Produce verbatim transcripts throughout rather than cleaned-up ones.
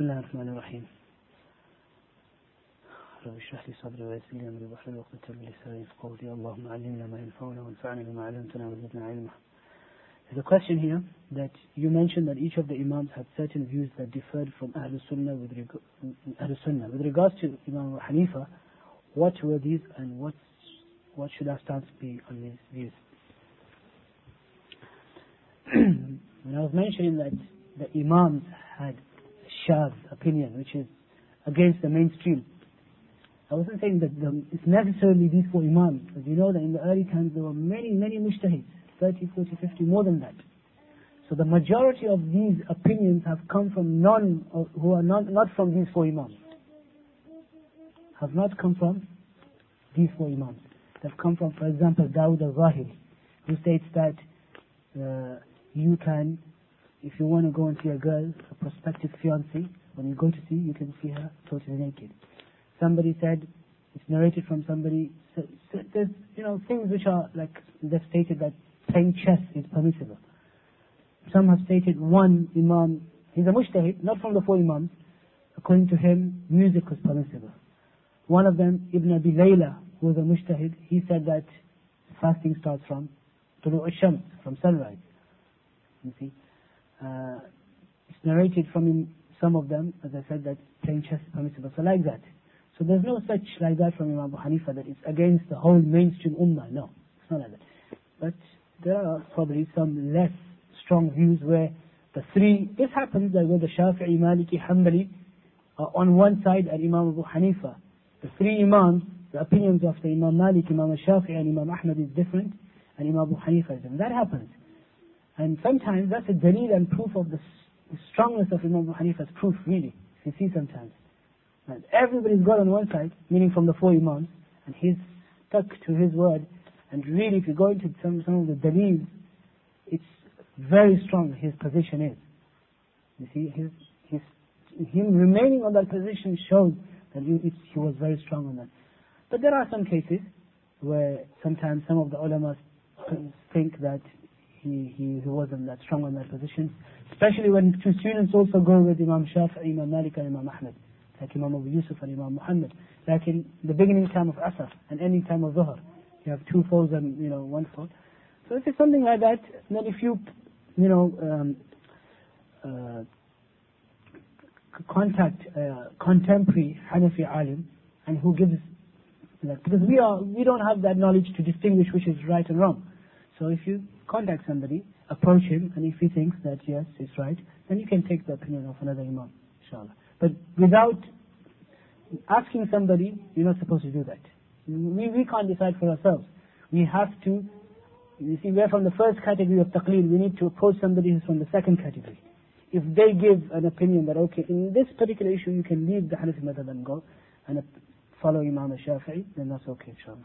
بسم الله الرحمن الرحيم. رب اشرح لي صدري ويسر لي امري واحلل عقدة من لساني يفقهوا قولي. اللهم علمنا ما ينفعنا وانفعنا بما علمتنا وزدنا علما. There's a question here that you mentioned that each of the Imams had certain views that differed from Ahlul Sunnah with, reg- Ahlul Sunnah. With regards to Imam Hanifa, what were these and what what should our stance be on these views? When I was mentioning that the Imams had a shadh opinion which is against the mainstream, I wasn't saying that the, it's necessarily these four Imams, because you know that in the early times there were many, many mujtahids, thirty, forty, fifty, more than that. So the majority of these opinions have come from none of, who are not, not from these four Imams. Have not come from these four Imams. They've come from, for example, Dawud al-Zahiri, who states that uh, you can, if you want to go and see a girl, a prospective fiancée, when you go to see, you can see her totally naked. Somebody said, it's narrated from somebody, so, so there's, you know, things which are like, they've stated that playing chess is permissible. Some have stated one Imam, he's a mujtahid, not from the four Imams, according to him, music was permissible. One of them, Ibn Abi Layla, who was a mujtahid, he said that fasting starts from Tulu' al-Shams, from sunrise. You see, uh, it's narrated from him, some of them, as I said, that playing chess is permissible. So like that. So there's no such like that from Imam Abu Hanifa that it's against the whole mainstream ummah. No, it's not like that. But there are probably some less strong views where the three, this happens that where the Shafi'i, Maliki, Hanbali are on one side and Imam Abu Hanifa. The three Imams, the opinions of the Imam Malik, Imam Shafi'i and Imam Ahmad is different, and Imam Abu Hanifa is different. That happens. And sometimes that's a dalil and proof of the, the strongness of Imam Abu Hanifa's proof, really. You see sometimes. And everybody's got on one side, meaning from the four Imams, and he's stuck to his word. And really, if you go into some, some of the dalils, it's very strong, his position is. You see, his, his, him remaining on that position shows that he, it's, he was very strong on that. But there are some cases where sometimes some of the ulama think that he, he, he wasn't that strong on that position, especially when two students also go with Imam Shafi'i, Imam Malik and Imam Ahmad, like Imam Abu Yusuf and Imam Muhammad, like in the beginning time of Asr and any time of Zuhr. You have two folds and, you know, one fold. So if it's something like that, then if you, you know, um, uh, contact a contemporary Hanafi alim, and who gives, like, because we are, we don't have that knowledge to distinguish which is right and wrong. So if you contact somebody, approach him, and if he thinks that yes, it's right, then you can take the opinion of another Imam, inshallah. But without asking somebody, you're not supposed to do that. We, we can't decide for ourselves. We have to, you see, we're from the first category of taqleed. We need to approach somebody who's from the second category. If they give an opinion that, okay, in this particular issue you can leave the Hanafi madhab and go and follow Imam al-Shafi'i, then that's okay, inshallah.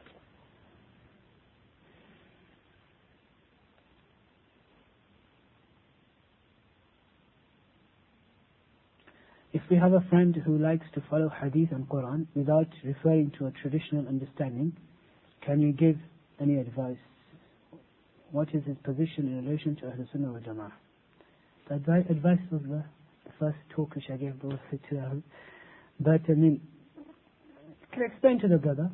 If we have a friend who likes to follow Hadith and Quran without referring to a traditional understanding, can you give any advice? What is his position in relation to Ahlul Sunnah wal Jama'ah? The advice, advice was the, the first talk which I gave, the two hours. But I mean, can I explain to the brother?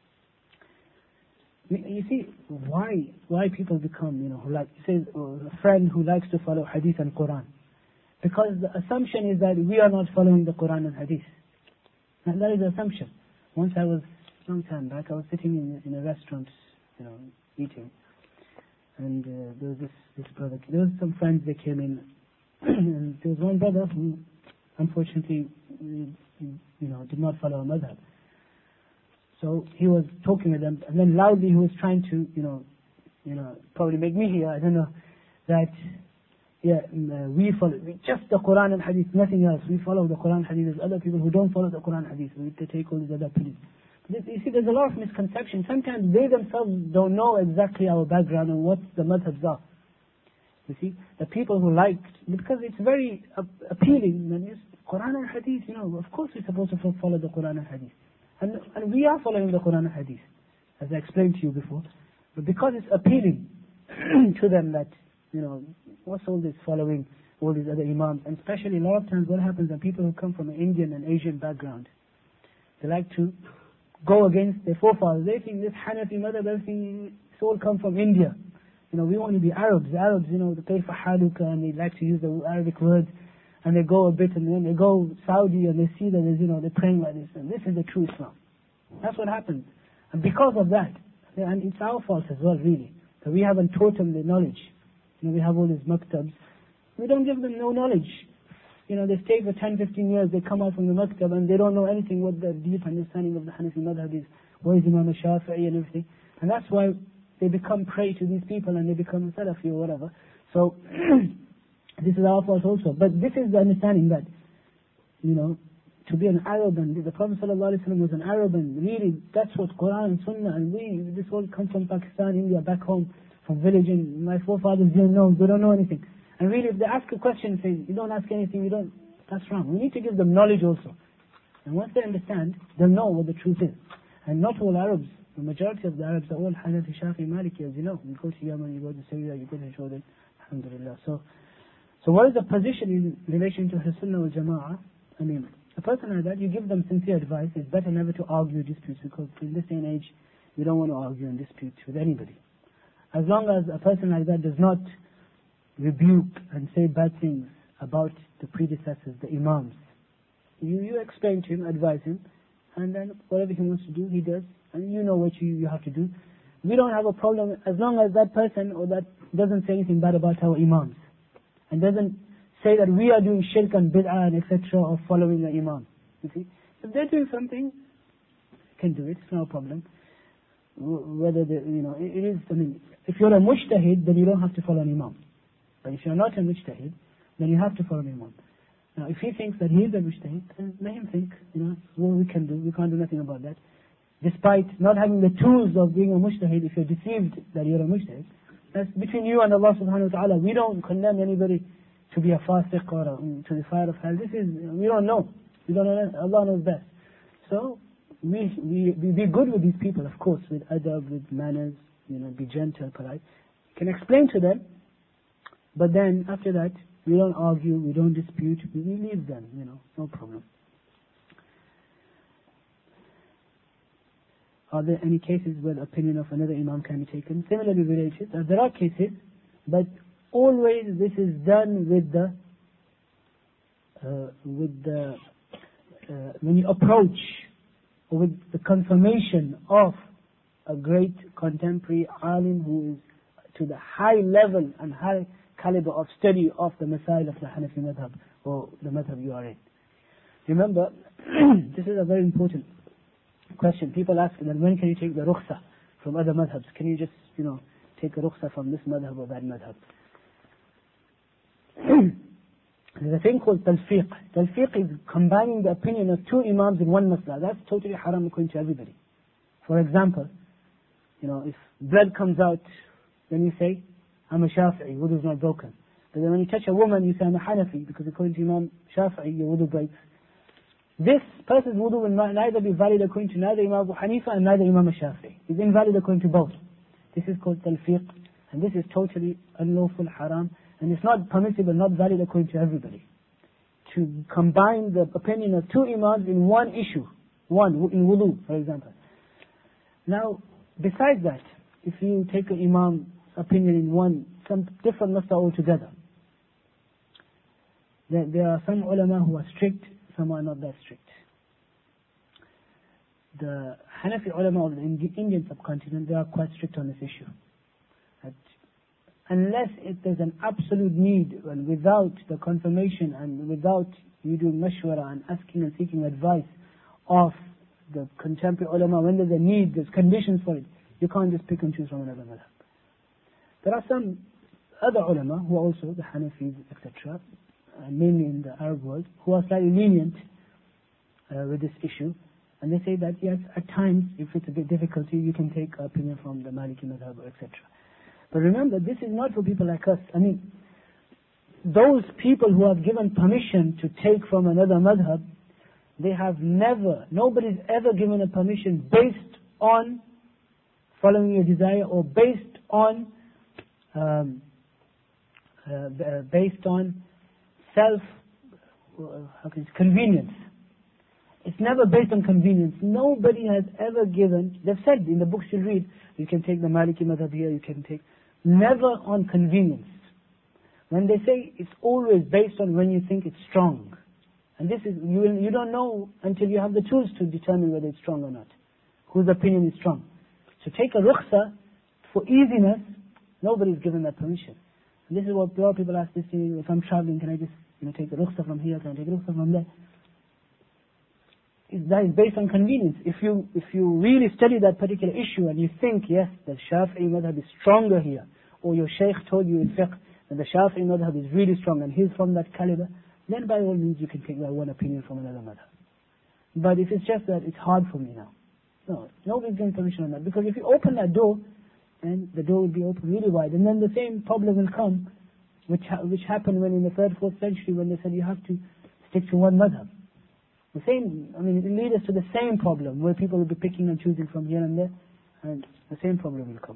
You see, why why people become, you know, who like, say, a friend who likes to follow Hadith and Quran. Because the assumption is that we are not following the Quran and Hadith. And that is the assumption. Once I was, long time back, I was sitting in, in a restaurant, you know, eating. And uh, there was this, this brother, there was some friends that came in. And there was one brother who, unfortunately, you know, did not follow a madhab. So he was talking with them, and then loudly he was trying to, you know, you know, probably make me hear, I don't know, that yeah, uh, we follow just the Quran and Hadith, nothing else. We follow the Quran and Hadith. There's other people who don't follow the Quran and Hadith. We take all these other opinions. But you see, there's a lot of misconception. Sometimes they themselves don't know exactly our background and what the madhabs are. You see, the people who like, because it's very uh, appealing. And it's Quran and Hadith, you know, of course we're supposed to follow the Quran and Hadith. And, and we are following the Quran and Hadith, as I explained to you before. But because it's appealing to them that, you know, what's all this following all these other imams. And especially a lot of times what happens are people who come from an Indian and Asian background, they like to go against their forefathers. They think this Hanafi madhab, everything, it's all come from India. You know, we want to be Arabs. The Arabs, you know, the kayfa haluka, and they like to use the Arabic words, and they go a bit, and then they go Saudi, and they see that there's, you know, they're praying like this, and this is the true Islam. That's what happens. And because of that, and it's our fault as well, really, that we haven't taught them the knowledge. You know, we have all these maktabs. We don't give them no knowledge. You know, they stay for ten, fifteen years, they come out from the maktab, and they don't know anything what the deep understanding of the Hanafi madhab is, what is Imam Shafi'i and everything. And that's why they become prey to these people and they become Salafi or whatever. So, this is our fault also. But this is the understanding that, you know, to be an Arab, and the Prophet ﷺ was an Arab, and really that's what Quran and Sunnah, and we, this all comes from Pakistan, India, back home, from village, and my forefathers didn't know, they don't know anything. And really if they ask a question, say, you don't ask anything, you don't, that's wrong. We need to give them knowledge also. And once they understand, they'll know what the truth is. And not all Arabs, the majority of the Arabs are all Hanafi, Shafi, Maliki, as you know. You go to Yemen, you go to Syria, you go to Jordan, alhamdulillah. So, so what is the position in relation to Sunnah wal Jama'ah? I mean, a person like that, you give them sincere advice. It's better never to argue disputes, because in this day and age, you don't want to argue and dispute with anybody. As long as a person like that does not rebuke and say bad things about the predecessors, the Imams, you, you explain to him, advise him, and then whatever he wants to do, he does, and you know what you, you have to do. We don't have a problem as long as that person or that doesn't say anything bad about our Imams, and doesn't say that we are doing shirk and bid'ah and et cetera or following the Imam. You see, if they're doing something, can do it. It's no problem. Whether they, you know, it, it is. I mean, if you're a mujtahid, then you don't have to follow an Imam. But if you're not a mujtahid, then you have to follow an Imam. Now, if he thinks that he is a mujtahid, then let him think. You know, what we can do. We can't do nothing about that. Despite not having the tools of being a mujtahid, if you're deceived that you're a mujtahid, that's between you and Allah subhanahu wa ta'ala. We don't condemn anybody to be a fasiq or a, to the fire of hell. This is, we don't know. We don't know. Allah knows best. So, we, we, we be good with these people, of course, with adab, with manners, you know, be gentle, polite. You can explain to them, but then after that, we don't argue, we don't dispute, we leave them, you know, no problem. Are there any cases where the opinion of another Imam can be taken? Similarly related, uh, there are cases, but always this is done with the, uh, with the, uh, when you approach, or with the confirmation of a great contemporary alim who is to the high level and high caliber of study of the Masail of the Hanafi madhab, or the madhab you are in. Remember, this is a very important question. People ask that when can you take the rukhsa from other madhabs? Can you just, you know, take a rukhsa from this madhab or that madhab? There's a thing called talfiq. Talfiq is combining the opinion of two imams in one masla. That's totally haram according to everybody. For example, you know, if blood comes out, then you say, I'm a Shafi'i, wudu is not broken. But then when you touch a woman, you say, I'm a Hanafi, because according to Imam Shafi'i, your wudu breaks. This person's wudu will not, neither be valid according to neither Imam Abu Hanifa and neither Imam Shafi'i. It's invalid according to both. This is called talfiq, and this is totally unlawful, haram, and it's not permissible, not valid according to everybody. To combine the opinion of two imams in one issue, one, in wudu, for example. Now, besides that, if you take an imam's opinion in one, some different masla altogether, there, there are some ulama who are strict, some are not that strict. The Hanafi ulama of the Indian subcontinent, they are quite strict on this issue. That unless if there's an absolute need, well, without the confirmation and without you doing mashwara and asking and seeking advice of the contemporary ulama, when there's a need, there's conditions for it, you can't just pick and choose from another madhab. There are some other ulama who are also the Hanafis, et cetera, uh, mainly in the Arab world, who are slightly lenient uh, with this issue, and they say that yes, at times, if it's a bit difficult, you can take opinion from the Maliki madhab, et cetera. But remember, this is not for people like us. I mean, those people who have given permission to take from another madhab, they have never, nobody's ever given a permission based on following your desire or based on, um, uh, based on self, uh, how can I say, convenience. It's never based on convenience. Nobody has ever given, they've said in the books you read, you can take the Maliki madhab here, you can take, never on convenience. When they say it's always based on when you think it's strong. And this is, you, you don't know until you have the tools to determine whether it's strong or not. Whose opinion is strong. So take a rukhsa for easiness, nobody's given that permission. And this is what a lot of people ask this to me, if I'm traveling, can I just you know, take a rukhsa from here, can I take a rukhsa from there? That is based on convenience. If you if you really study that particular issue and you think, yes, the Shafi'i madhab is stronger here, or your shaykh told you in fiqh that the Shafi'i madhab is really strong and he's from that caliber, then by all means you can take that one opinion from another madhab. But if it's just that it's hard for me now, no, nobody's getting permission on that. Because if you open that door, then the door will be open really wide, and then the same problem will come, which ha- which happened when in the third, fourth century when they said you have to stick to one madhab. The same, I mean, it will lead us to the same problem where people will be picking and choosing from here and there, and the same problem will come.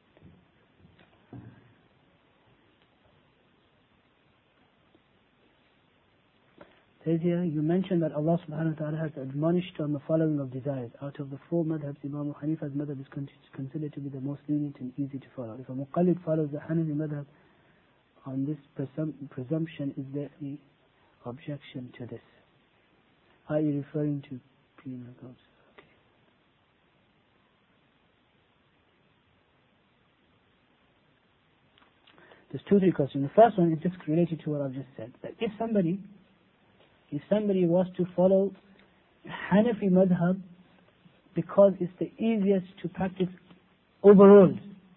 Says here, you mentioned that Allah subhanahu wa ta'ala has admonished on the following of desires. Out of the four madhabs, Imam Abu Hanifa's madhab is considered to be the most lenient and easy to follow. If a muqallid follows the Hanafi madhab on this presum- presumption, is there any objection to this? Are you referring to penal codes? Okay. There's two, three questions. The first one is just related to what I've just said. That if somebody, if somebody was to follow Hanafi madhab because it's the easiest to practice overall,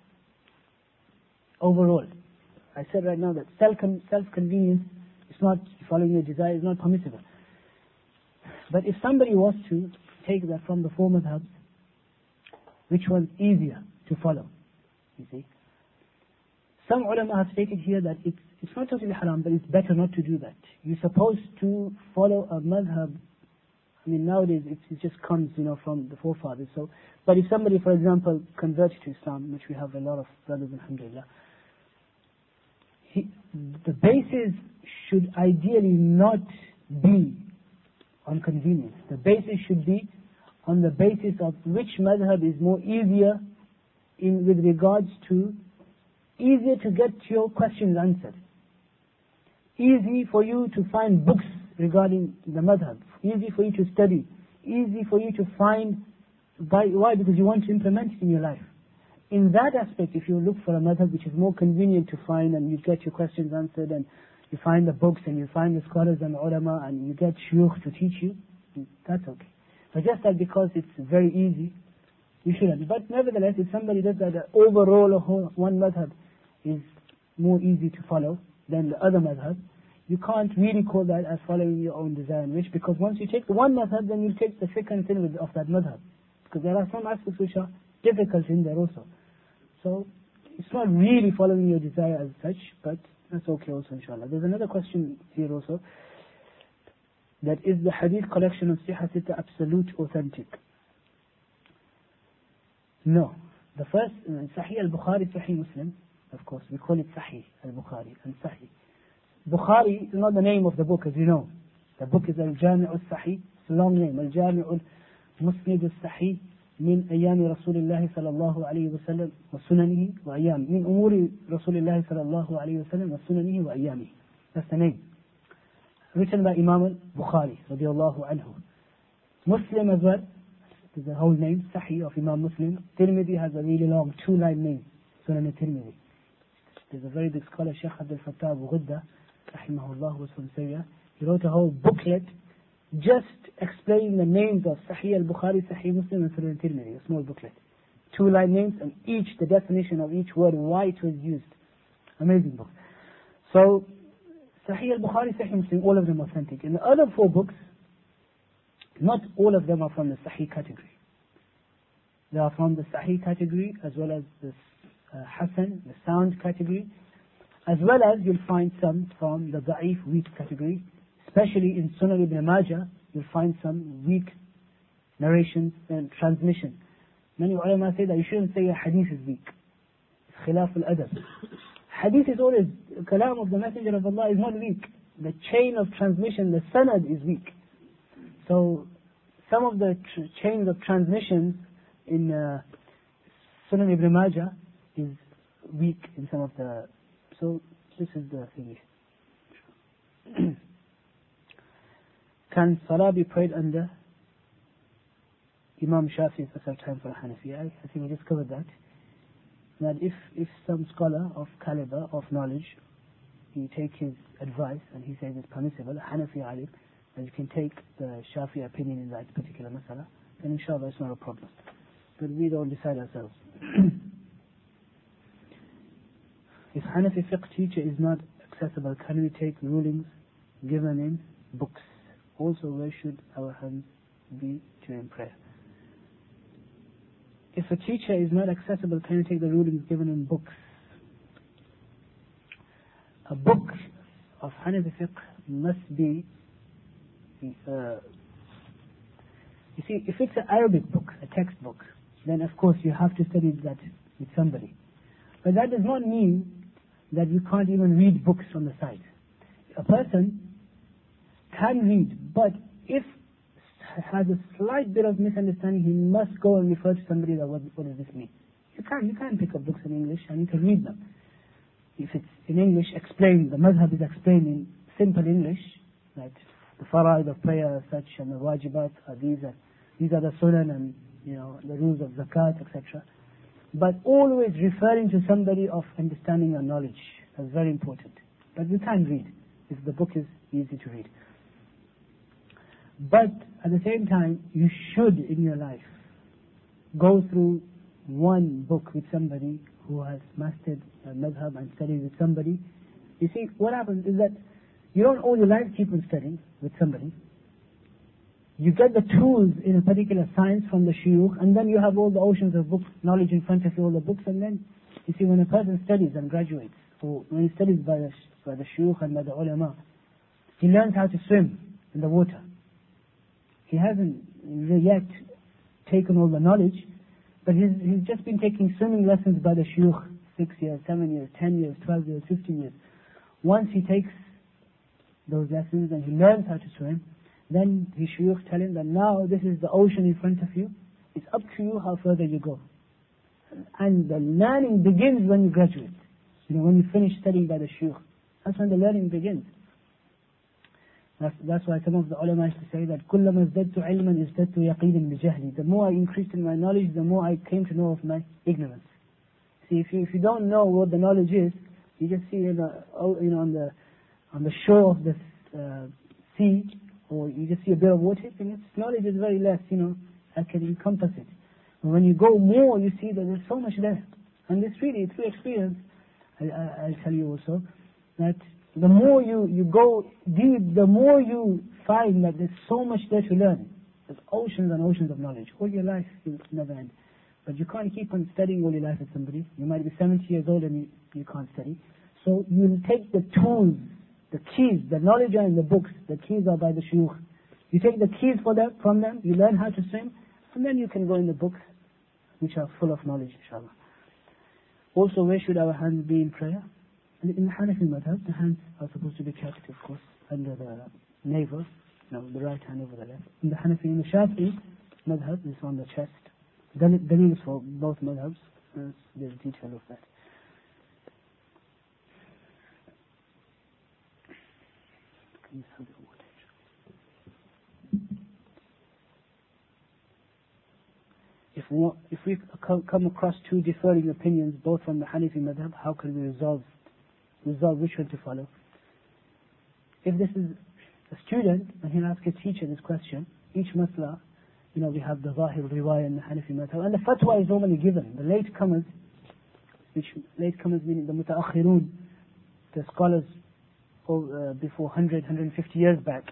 overall. I said right now that self self-convenience is not following your desire, is not permissible. But if somebody was to take that from the four madhabs, which one's easier to follow? You see? Some ulama have stated here that it's, it's not totally haram, but it's better not to do that. You're supposed to follow a madhab. I mean, nowadays it, it just comes, you know, from the forefathers. So, but if somebody, for example, converts to Islam, which we have a lot of brothers, alhamdulillah, he, the basis should ideally not be on convenience. The basis should be on the basis of which madhab is more easier in with regards to easier to get your questions answered. Easy for you to find books regarding the madhab. Easy for you to study. Easy for you to find by, why? Because you want to implement it in your life. In that aspect, if you look for a madhab which is more convenient to find and you get your questions answered and you find the books and you find the scholars and the ulama and you get shuyukh to teach you, that's okay. But just that because it's very easy, you shouldn't. But nevertheless, if somebody does that, the overall of one madhab is more easy to follow than the other madhab, you can't really call that as following your own desire and wish, because once you take the one madhab, then you take the second thing of that madhab. Because there are some aspects which are difficult in there also. So, it's not really following your desire as such, but that's okay also, inshallah. There's another question here also. That is the hadith collection of Sihah Sitta absolute authentic? No. The first, uh, Sahih al-Bukhari, Sahih Muslim, of course, we call it Sahih al-Bukhari and Sahih. Bukhari is not the name of the book, as you know. The book is Al-Jami' al-Sahih. It's a long name. Al-Jami' al-Musnid al-Sahih من أيام رسول الله صلى الله عليه وسلم وسننه وأيام من أمور رسول الله صلى الله عليه وسلم وسننه وأيامه. That's the name. Written by Imam al-Bukhari رضي الله عنه. Muslim as well. There's a whole name, Sahih of Imam Muslim. Tirmidhi has a really long two-line name, Sunan al-Tirmidhi. There's a very big scholar, Sheikh Abdul Fattah Abu Ghudda, rahimahullah, was from Syria. He wrote a whole booklet just explaining the names of Sahih al-Bukhari, Sahih Muslim, and Sunan al-Tirmidhi, a small booklet. Two-line names and each, the definition of each word, why it was used. Amazing book. So, Sahih al-Bukhari, Sahih Muslim, all of them authentic. In the other four books, not all of them are from the Sahih category. They are from the Sahih category as well as the uh, Hasan, the sound category, as well as you'll find some from the Da'if, weak category. Especially in Sunan ibn Majah, you'll find some weak narrations and transmission. Many ulama say that you shouldn't say a hadith is weak. It's khilaf al-adab. Hadith is always, kalam of the Messenger of Allah is not weak. the chain of transmission, the sanad is weak. So some of the tr- chains of transmission in uh, Sunan Ibn Majah is weak in some of the, so this is the thing. Can Salah be prayed under Imam Shafi's asr time for a Hanafi? I, I think we just covered that. That if, if some scholar of caliber, of knowledge, you take his advice and he says it's permissible, Hanafi alim, and you can take the Shafi opinion in that particular masala, then inshallah it's not a problem. But we don't decide ourselves. If Hanafi fiqh teacher is not accessible, can we take rulings given in books? Also, where should our hands be during prayer? If a teacher is not accessible, can you take the rulings given in books? A book of Hanafi fiqh must be, uh, you see, if it's an Arabic book, a textbook, then of course you have to study that with somebody. But that does not mean that you can't even read books on the side. A person can read, but if has a slight bit of misunderstanding, he must go and refer to somebody that what, what does this mean? You can you can pick up books in English and you can read them. If it's in English, explained, the madhab is explained in simple English, like the fara'id of prayer as such and the wajibat are these are these are the sunan and you know the rules of zakat, et cetera. But always referring to somebody of understanding and knowledge. That's very important. But you can read if the book is easy to read. But at the same time, you should in your life go through one book with somebody who has mastered a madhab and studied with somebody. You see, what happens is that you don't all your life keep on studying with somebody. You get the tools in a particular science from the shuyukh, and then you have all the oceans of book knowledge in front of you, all the books, and then, you see, when a person studies and graduates, or when he studies by the, by the shuyukh and by the ulama, he learns how to swim in the water. He hasn't yet taken all the knowledge, but he's, he's just been taking swimming lessons by the shuyukh, six years, seven years, ten years, twelve years, fifteen years. Once he takes those lessons and he learns how to swim, then his shuyukh tell him that now this is the ocean in front of you. It's up to you how further you go. And the learning begins when you graduate. You know, when you finish studying by the shuyukh. That's when the learning begins. That's, that's why some of the ulama used to say that كُلَّمَا ازْدَدْتُ عِلْمًا ازْدَدْتُ يَقِينًا بِجَهْلِ. The more I increased in my knowledge, the more I came to know of my ignorance. See, if you, if you don't know what the knowledge is, you just see in the, you know, on the on the shore of the uh, sea, or you just see a bit of water, and its knowledge is very less, you know, I can encompass it. But when you go more, you see that there's so much there. And this really, through experience, I, I, I'll tell you also, that the more you, you go deep, the more you find that there's so much there to learn. There's oceans and oceans of knowledge. All your life will never end. But you can't keep on studying all your life with somebody. You might be seventy years old and you, you can't study. So you'll take the tools, the keys, the knowledge are in the books, the keys are by the shuyukh. You take the keys for them, from them, you learn how to swim, and then you can go in the books, which are full of knowledge, inshallah. Also, where should our hands be in prayer? In the Hanafi madhab, the hands are supposed to be kept, of course, under the navel, no, the right hand over the left. In the Hanafi, in the Shafi'i madhab, is on the chest. The dalil is for both madhabs. There's detail of that. If we, if we come across two differing opinions, both from the Hanafi madhab, how can we resolve resolve which one to follow? If this is a student and he'll ask a teacher this question, each masla, you know, we have the Zahir Riwayah and the Hanafi madhab, and the fatwa is normally given. The latecomers, which latecomers meaning the mutaakhirun, the scholars uh, before one hundred, one hundred fifty years back,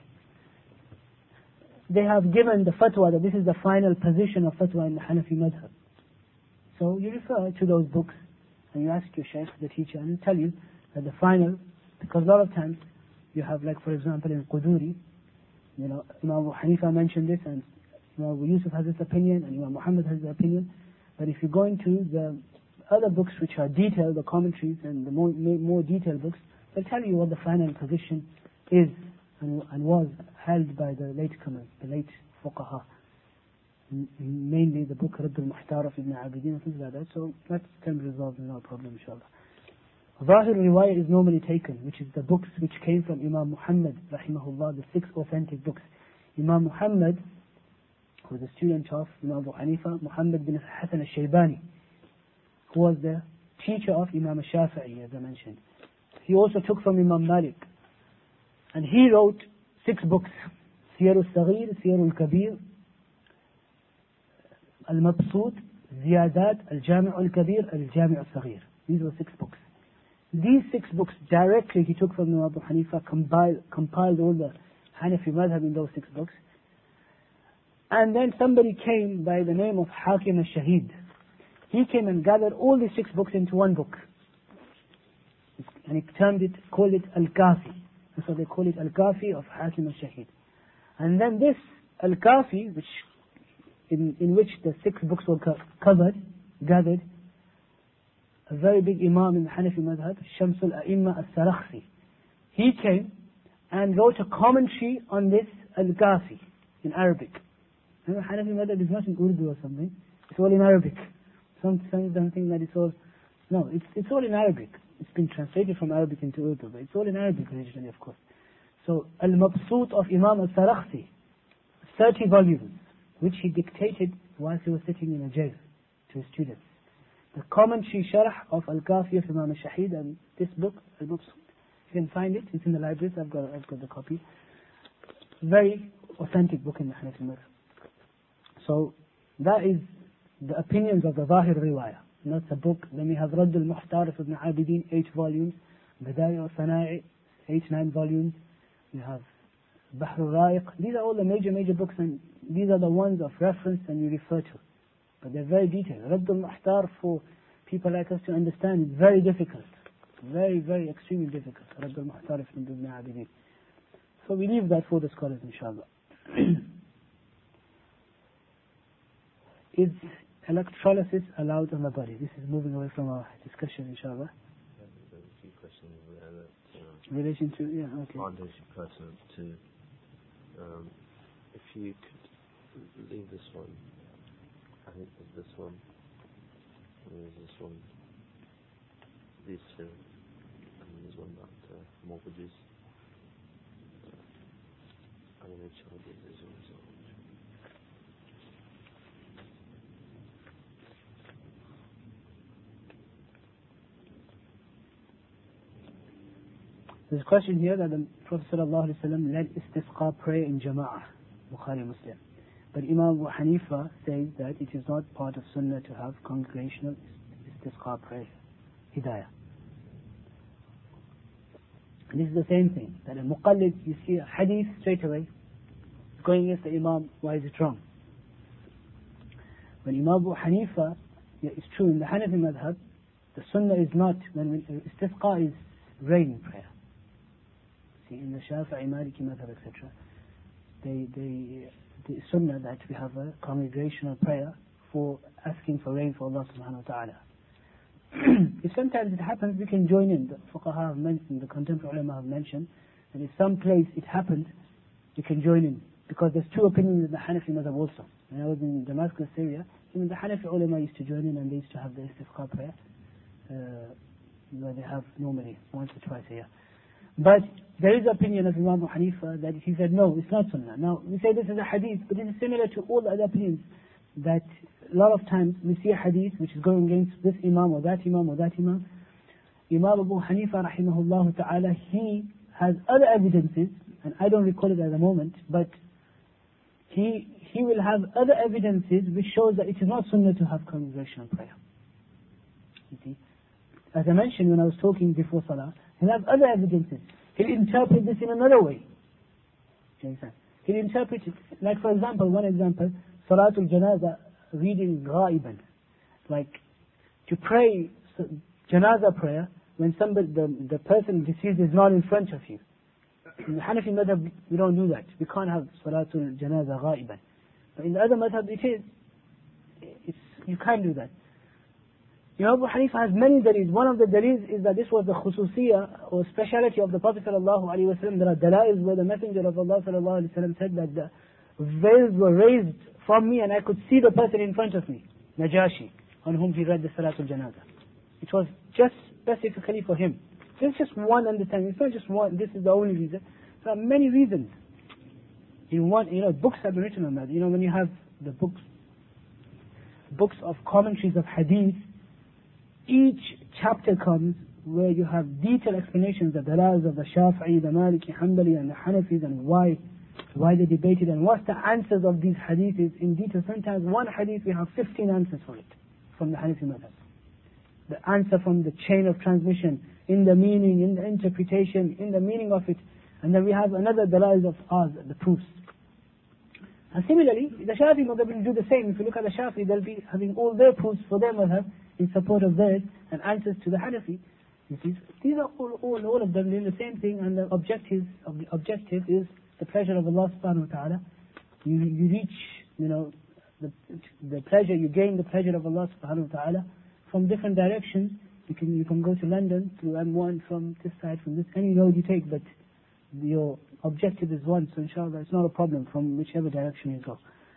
they have given the fatwa that this is the final position of fatwa in the Hanafi madhab. So you refer to those books and you ask your shaykh, the teacher, and he'll tell you that the final, because a lot of times you have, like for example in Quduri, you know, Imam Abu Hanifa mentioned this, and Imam Abu Yusuf has this opinion, and Imam Muhammad has the opinion. But if you go into the other books which are detailed, the commentaries and the more, more detailed books, they'll tell you what the final position is and, and was held by the latecomers, the late fuqaha, mainly the book Radd al-Muhtar of Ibn Abidin and things like that. So that can be resolved, no problem, inshallah. Zahir riwayah is normally taken, which is the books which came from Imam Muhammad, rahimahullah, the six authentic books. Imam Muhammad, who was a student of Imam Abu Hanifa, Muhammad bin Hassan al-Shaybani, who was the teacher of Imam al-Shafi'i, as I mentioned. He also took from Imam Malik. And he wrote six books: Siyar al-Saghir, Siyar al-Kabir, Al-Mabsut, Ziyadat, Al-Jami' al-Kabir, Al-Jami' al-Saghir. These were six books. These six books directly he took from Imam Abu Hanifa, compiled, compiled all the Hanafi madhab in those six books. And then somebody came by the name of Hakim al-Shahid. He came and gathered all these six books into one book. And he termed it, called it Al-Kafi. That's why they call it Al-Kafi of Hakim al-Shahid. And then this Al-Kafi, which in, in which the six books were co- covered, gathered, a very big Imam in the Hanafi madhab, Shamsul A'imma al-Sarakhsi. He came and wrote a commentary on this Al-Kafi in Arabic. And the Hanafi madhab is not in Urdu or something. It's all in Arabic. Some don't think that it's all, no, it's, it's all in Arabic. It's been translated from Arabic into Urdu, but it's all in Arabic originally, of course. So, Al-Mabsut of Imam al-Sarakhsi, thirty volumes, which he dictated whilst he was sitting in a jail to his students. The commentary sharh of Al-Kafi of Imam al-Shahid, and this book, Al-Mabsut. You can find it, it's in the libraries, I've got, I've got the copy. Very authentic book in the Hanafi madhab. So, that is the opinions of the Zahir riwayah. Not a book. Then we have Radd al-Muhtar of Ibn Abidin, eight volumes. Badai al-Sana'i, eight, nine volumes. We have Bahr al-Ra'iq. These are all the major, major books, and these are the ones of reference and you refer to. But they're very detailed. Radd al-Muhtar, for people like us to understand, is very difficult. Very, very extremely difficult. Radd al-Muhtar of Ibn Abidin. So we leave that for the scholars, inshallah. Is electrolysis allowed on the body? This is moving away from our discussion, inshallah. Yeah, there's a few questions there that, uh, in relation to, yeah, okay. aren't actually pertinent to, um, if you could leave this one, I think there's this one, and there's this one, these two, and there's one about uh, mortgages. I'm going to try to do this one as well. There's a question here that the Prophet ﷺ led istisqa prayer in Jama'ah, Bukhari Muslim. But Imam Abu Hanifa says that it is not part of Sunnah to have congregational istisqa prayer, hidayah. And this is the same thing, that a muqallid, you see a hadith straight away, going against the Imam, why is it wrong? When Imam Abu Hanifa, yeah, it's true, in the Hanafi madhab, the Sunnah is not, when we, istisqa is rain prayer. In the Shafi'i, Maliki madhab, et cetera, they, they, the sunnah that we have a congregational prayer for asking for rain for Allah subhanahu wa ta'ala. If sometimes it happens, we can join in. The fuqaha have mentioned, the contemporary ulama have mentioned, and if some place it happened, we can join in. Because there's two opinions in the Hanafi madhab also. When I was in Damascus, Syria, even the Hanafi ulama used to join in, and they used to have the istisqa prayer, uh, where they have normally once or twice a year. But there is opinion of Imam Abu Hanifa that he said, no, it's not sunnah. Now, we say this is a hadith, but it is similar to all the other opinions, that a lot of times we see a hadith which is going against this imam or that imam or that imam. Imam Abu Hanifa, rahimahullah ta'ala, he has other evidences, and I don't recall it at the moment, but he he will have other evidences which shows that it is not sunnah to have congregational prayer. You see? As I mentioned when I was talking before Salah, he'll have other evidences. He'll interpret this in another way. Do you understand? He'll interpret it, like for example, one example, Salatul Janaza, reading Ghaiban. Like, to pray Janaza prayer when somebody, the, the person deceased is not in front of you. In the Hanafi madhab, we don't do that. We can't have Salatul Janaza Ghaiban. But in the other madhab, it is. It's, you can't do that. Imam Abu Hanifa has many dalils. One of the dalils is that this was the khususiyah or speciality of the Prophet sallallahu alaihi wasallam. There are dalails where the Messenger of Allah sallallahu alaihi wasallam said that the veils were raised from me and I could see the person in front of me, Najashi, on whom he read the Salatul Janazah. It was just specifically for him. There's just one understanding. It's not just one. This is the only reason. There are many reasons. In one, you know, books have been written on that. You know, when you have the books, books of commentaries of hadith, each chapter comes where you have detailed explanations of the dalails of the Shafi'i, the Maliki, Hanbali, and the Hanafis, and why, why they debated, and what's the answers of these hadiths in detail. Sometimes one hadith we have fifteen answers for it from the Hanafi madhab. The answer from the chain of transmission, in the meaning, in the interpretation, in the meaning of it. And then we have another dalail of ours, the proofs. And similarly, the Shafi'i madhab will do the same. If you look at the Shafi'i, they'll be having all their proofs for their madhab in support of theirs and answers to the Hanafi. You see, these are all, all, all of them doing the same thing, and the objective of the objective is the pleasure of Allah subhanahu wa ta'ala. You, you reach, you know, the, the pleasure, you gain the pleasure of Allah subhanahu wa ta'ala from different directions. You can you can go to London through M one from this side, from this, any road you take, but your objective is one, so inshallah it's not a problem from whichever direction you go.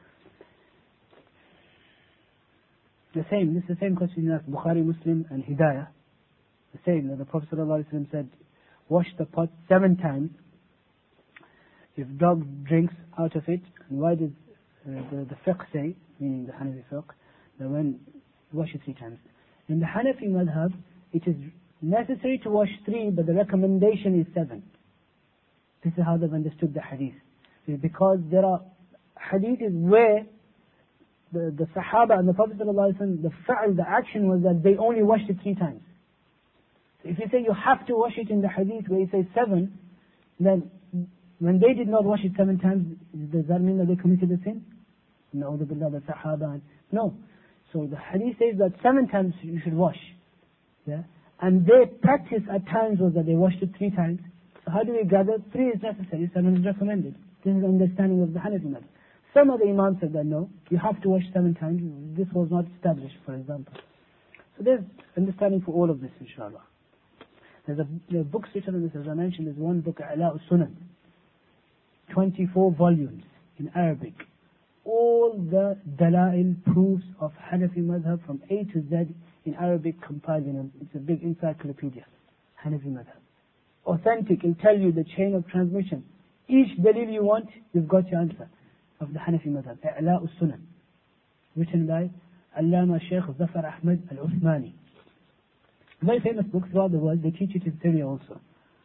The same, this is the same question you asked, Bukhari, Muslim and Hidayah. The same, that the Prophet ﷺ said, wash the pot seven times if dog drinks out of it. And why does uh, the, the fiqh say, meaning the Hanafi fiqh, that when you wash it three times? In the Hanafi madhab, it is necessary to wash three, but the recommendation is seven. This is how they've understood the hadith. Because there are hadiths where the, the Sahaba and the Prophet ﷺ, the fa'al, the action was that they only washed it three times. So if you say you have to wash it in the hadith where it says seven, then when they did not wash it seven times, does that mean that they committed a sin? No, the Sahaba. No. So the hadith says that seven times you should wash. Yeah? And their practice at times was that they washed it three times. So how do we gather? Three is necessary, seven is recommended. This is the understanding of the Hanafi madhab. Some of the Imams said that no, you have to wash seven times. This was not established, for example. So there's understanding for all of this, inshallah. There's a there are books written on this, as I mentioned. There's one book, A'la Sunan, twenty-four volumes in Arabic. All the dalail proofs of Hanafi madhab from A to Z in Arabic compiled in a, it's a big encyclopedia, Hanafi madhab. Authentic, it'll tell you the chain of transmission. Each dalil you want, you've got your answer of the Hanafi madhab. I'la Sunan, written by Allama Shaykh Zafar Ahmad Al-Uthmani. Very famous book throughout the world. They teach it in Syria also.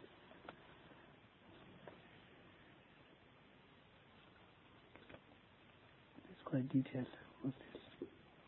It's quite detailed. What's this?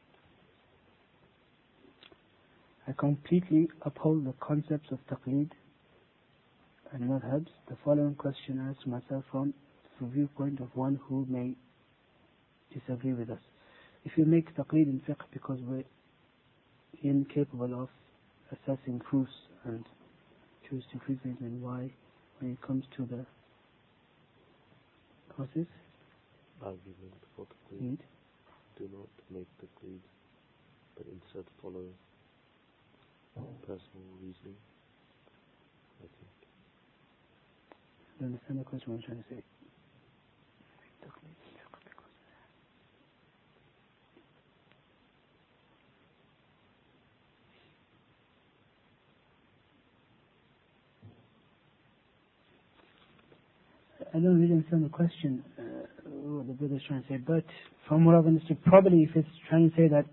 I completely uphold the concepts of taqleed and madhabs. The following question I ask myself from the viewpoint of one who may disagree with us. If you make taqleed in fiqh because we're incapable of assessing proofs and choose to frequent, then why, when it comes to the process, argument for taqleed, do not make taqleed, but instead follow personal reasoning, I think. I understand the question I'm trying to say. I don't really understand the question, uh, what the brother is trying to say, but from what I've understood, probably if it's trying to say that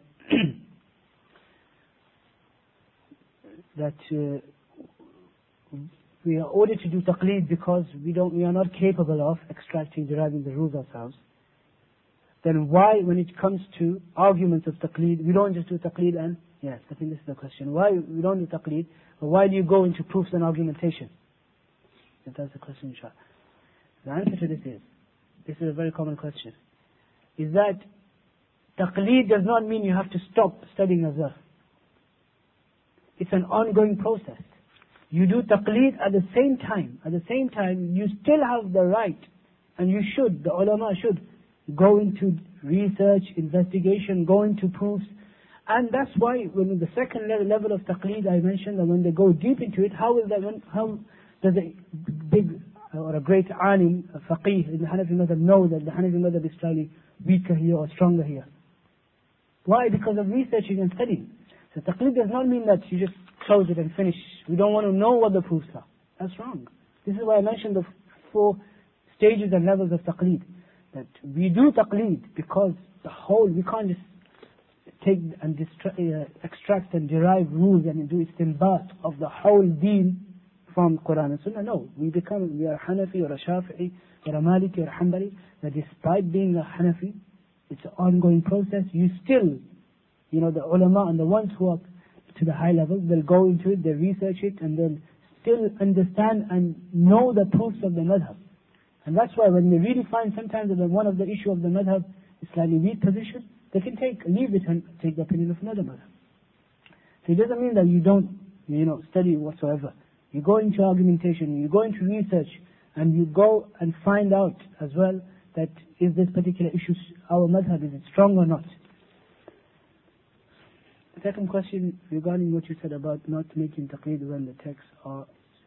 that uh, we are ordered to do taqleed because we don't, we are not capable of extracting, deriving the rules ourselves, then why, when it comes to arguments of taqleed, we don't just do taqleed and, yes, I think this is the question, why we don't do taqleed, but why do you go into proofs and argumentation? If that's the question, inshallah. The answer to this is, this is a very common question, is that taqleed does not mean you have to stop studying azhar. It's an ongoing process. You do taqleed at the same time. At the same time, you still have the right, and you should, the ulama should, go into research, investigation, go into proofs, And that's why when the second level, level of taqleed I mentioned, that when they go deep into it, how is that, when, how does a big or a great alim, a faqih in the Hanafi madhab know that the Hanafi madhab is slightly weaker here or stronger here? Why? Because of researching and studying. So taqleed does not mean that you just close it and finish. We don't want to know what the proofs are. That's wrong. This is why I mentioned the four stages and levels of taqleed. That we do taqleed because the whole, we can't just take and distra- uh, extract and derive rules and do istinbat of the whole deen from Quran and Sunnah. No, we become, we are Hanafi or a Shafi'i or a Maliki or a Hanbali, that despite being a Hanafi, it's an ongoing process. You still, you know, the ulama and the ones who are to the high level, they'll go into it, they'll research it, and they'll still understand and know the proofs of the madhab. And that's why when they really find sometimes that one of the issue of the madhab is slightly weak position, they can take, leave it and take the opinion of another madhab. So it doesn't mean that you don't, you know, study whatsoever. You go into argumentation, you go into research, and you go and find out as well that is this particular issue, our madhab, is it strong or not? The second question regarding what you said about not making taqleed when the texts are...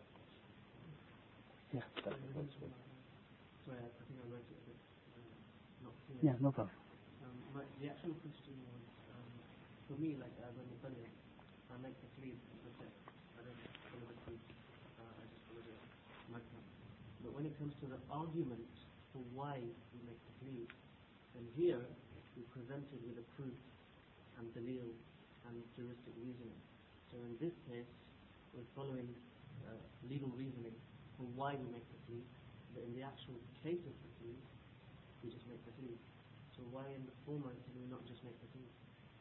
Yeah. Sorry, I think I wrote it a bit uh, not clear. Yeah, no problem. Um, my, the actual question was, um, for me, like as a Muslim, I make the taqleed of the text. I don't follow the proof. Uh, I just follow the madhab. But when it comes to the argument for why we make the taqleed, then here we're presented with a proof and dalil and juristic reasoning. So in this case, we're following uh, legal reasoning for why we make the taqleed. But in the actual case of the taqleed, we just make the taqleed. So why in the former can we not just make the taqleed?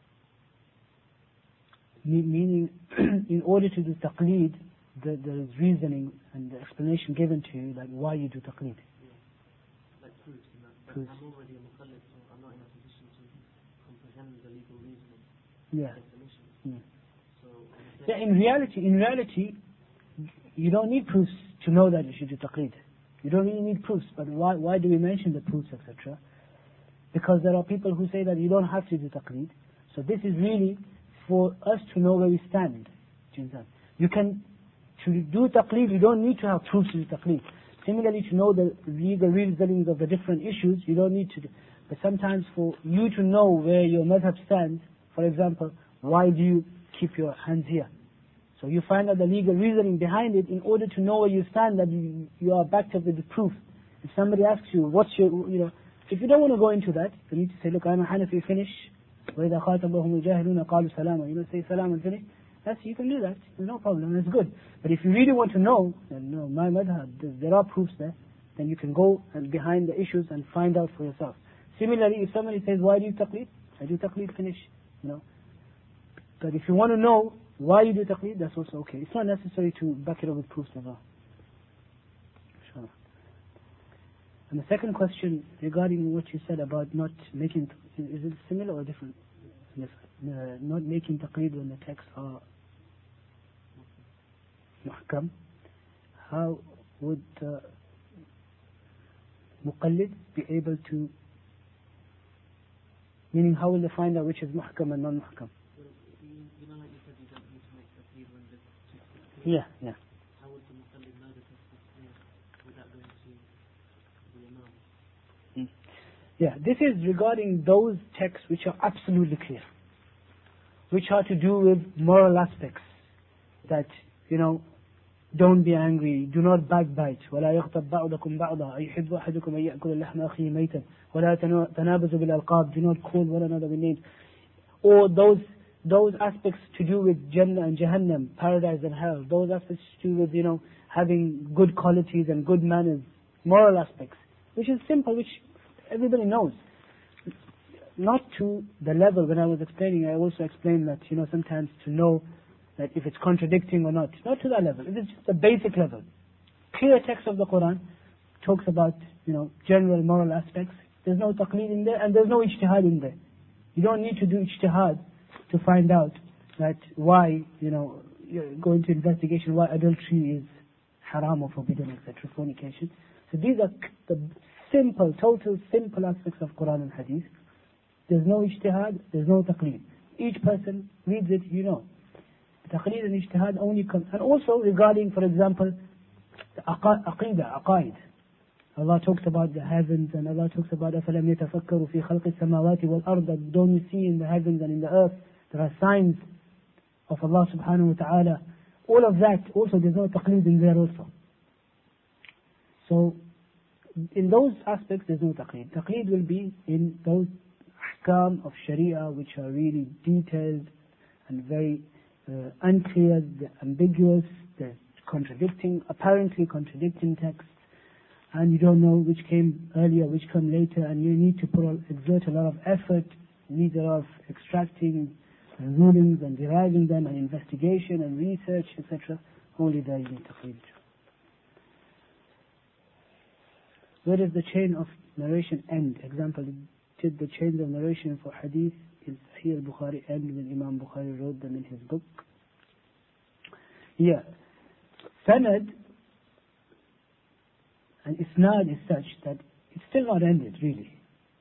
Meaning, in order to do taqleed, the, there is reasoning and the explanation given to you, like why you do taqleed. Yeah. Like proofs and that. But Proofs. I'm already a muqallid, so I'm not in a position to comprehend the legal reasoning. Yeah. Definition. Yeah. So Yeah, in reality, in reality, you don't need proofs to know that you should do taqleed. You don't really need proofs. But why, why do we mention the proofs, et cetera? Because there are people who say that you don't have to do taqleed. So this is really for us to know where we stand. You can, to do taqleed, you don't need to have proofs to do taqleed. Similarly, to know the legal reasonings of the different issues, you don't need to do. But sometimes for you to know where your madhab stands, for example, why do you keep your hands here? So you find out the legal reasoning behind it in order to know where you stand, that you, you are backed up with the proof. If somebody asks you, what's your, you know, if you don't want to go into that, you need to say, look, I'm a Hanafi, finish. وَإِذَا خَاطَبَهُمُ الْجَاهِلُونَ قَالُوا سَلَامًا. You know, say salam and finish. That's, you can do that. There's no problem. It's good. But if you really want to know, then no, my madhab, there are proofs there, then you can go and behind the issues and find out for yourself. Similarly, if somebody says, why do you taqleed? I do taqleed, finish. You know. But if you want to know why you do taqleed, that's also okay. It's not necessary to back it up with proofs as well. Sure. And the second question regarding what you said about not making, is it similar or different? Yes. Uh, not making taqleed when the texts are muhkam. How would uh, muqallid be able to, meaning how will they find out which is muhkam and non-muhkam? You, you know, like you said, you don't need to make taqleed when the text is clear. Yeah, yeah. How would the muqallid know the text is clear without going to the imam? Mm. Yeah, this is regarding those texts which are absolutely clear, which are to do with moral aspects, that, you know, don't be angry, do not backbite, ولا يغتب بعضكم بعضا أيحب أحدكم أن يأكل اللحم أخيه ميتا ولا تنابزوا بالألقاب, do not call one another with names. Or those those aspects to do with Jannah and Jahannam, paradise and hell, those aspects to do with, you know, having good qualities and good manners, moral aspects, which is simple, which everybody knows. Not to the level, when I was explaining, I also explained that, you know, sometimes to know that if it's contradicting or not. Not to that level. It is just the basic level. Clear text of the Quran talks about, you know, general moral aspects. There's no taqleed in there, and there's no ijtihad in there. You don't need to do ijtihad to find out that why, you know, go into investigation why adultery is haram or forbidden, et cetera, fornication. So these are the simple, total simple aspects of Quran and Hadith. There's no ijtihad, there's no taqleed. each person reads it, you know. Taqleed and ijtihad only comes. And also regarding, for example, the aqidah, aqaid. Allah talks about the heavens, and Allah talks about أَفَلَمْ يَتَفَكَّرُوا فِي خَلْقِ السَّمَاوَاتِ وَالْأَرْضِ, that don't you see in the heavens and in the earth, there are signs of Allah subhanahu wa ta'ala. All of that, also there's no taqleed in there also. So, in those aspects there's no taqleed. Taqleed will be in those ahkam of sharia which are really detailed and very uh, unclear, ambiguous, they're contradicting, apparently contradicting texts, and you don't know which came earlier, which came later, and you need to put, exert a lot of effort, need a lot of extracting rulings and deriving them, and investigation and research, et cetera. Only there you need taqleed. Where does the chain of narration end? Example, did the chain of narration for hadith in Sahih al-Bukhari end when Imam Bukhari wrote them in his book? Yeah. Sanad and isnad is such that it's still not ended, really.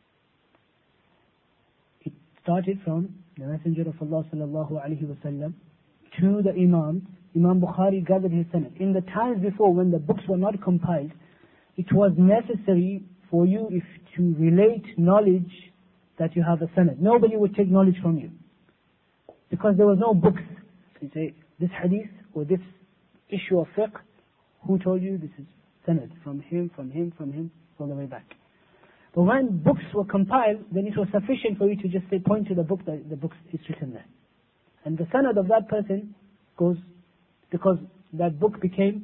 It started from the Messenger of Allah sallallahu alaihi wasallam to the Imam. Imam Bukhari gathered his sanad. In the times before, when the books were not compiled, it was necessary for you if to relate knowledge that you have a sanad. Nobody would take knowledge from you, because there was no books. So you say, this hadith or this issue of fiqh, who told you? This is sanad, from him, from him, from him, all the way back. But when books were compiled, then it was sufficient for you to just say, point to the book, that the book is written there. And the sanad of that person goes, because that book became,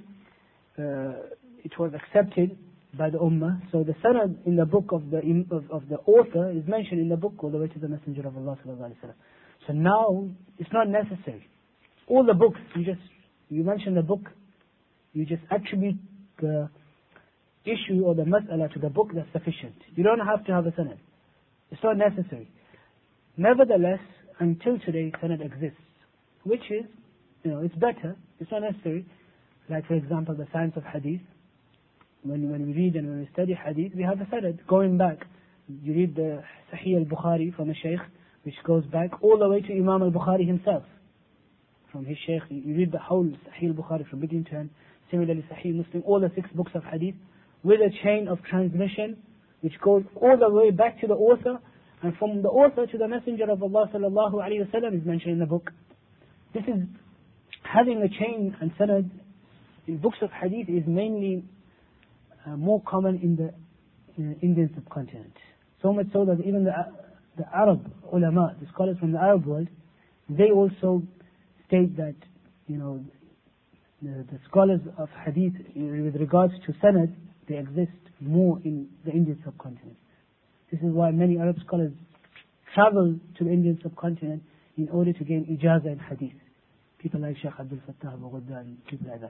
uh, it was accepted by the ummah. So the sanad in the book of the of, of the author is mentioned in the book all the way to the Messenger of Allah sallallahu alaihi wasallam. So now it's not necessary. All the books, you just you mention the book, you just attribute the issue or the mas'ala to the book, that's sufficient. You don't have to have a sanad. It's not necessary. Nevertheless, until today, sanad exists, which is, you know, it's better. It's not necessary. Like for example, the science of hadith. When, when we read and when we study hadith, we have a sanad going back. You read the Sahih al-Bukhari from a shaykh, which goes back all the way to Imam al-Bukhari himself. From his shaykh, you read the whole Sahih al-Bukhari from beginning to end. Similarly, Sahih Muslim, all the six books of hadith, with a chain of transmission, which goes all the way back to the author, and from the author to the Messenger of Allah sallallahu alaihi wasallam is mentioned in the book. This is, having a chain and sanad in books of hadith is mainly Uh, more common in the uh, Indian subcontinent. So much so that even the, uh, the Arab ulama, the scholars from the Arab world, they also state that, you know, the, the scholars of hadith with regards to sanad, they exist more in the Indian subcontinent. This is why many Arab scholars travel to the Indian subcontinent in order to gain ijazah in hadith. People like Shaykh Abdul Fattah Abu Ghudda and people like that.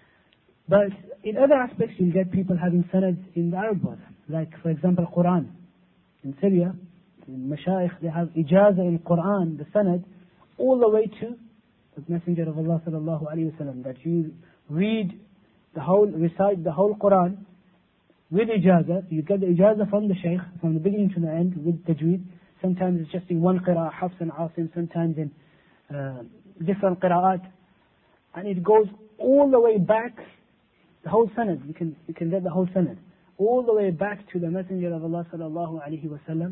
But in other aspects, you'll get people having sanads in the Arab world. Like, for example, Quran. In Syria, in Mashayikh, they have ijazah in Quran, the sanad, all the way to the Messenger of Allah sallallahu alayhi wa sallam, that you read the whole, recite the whole Quran with ijazah. You get the ijazah from the shaykh, from the beginning to the end, with tajweed. Sometimes it's just in one qira'ah, Hafs and Asim, sometimes in uh, different qira'at. And it goes all the way back. The whole sanad, you can you can get the whole sanad all the way back to the Messenger of Allah sallallahu alaihi wasallam.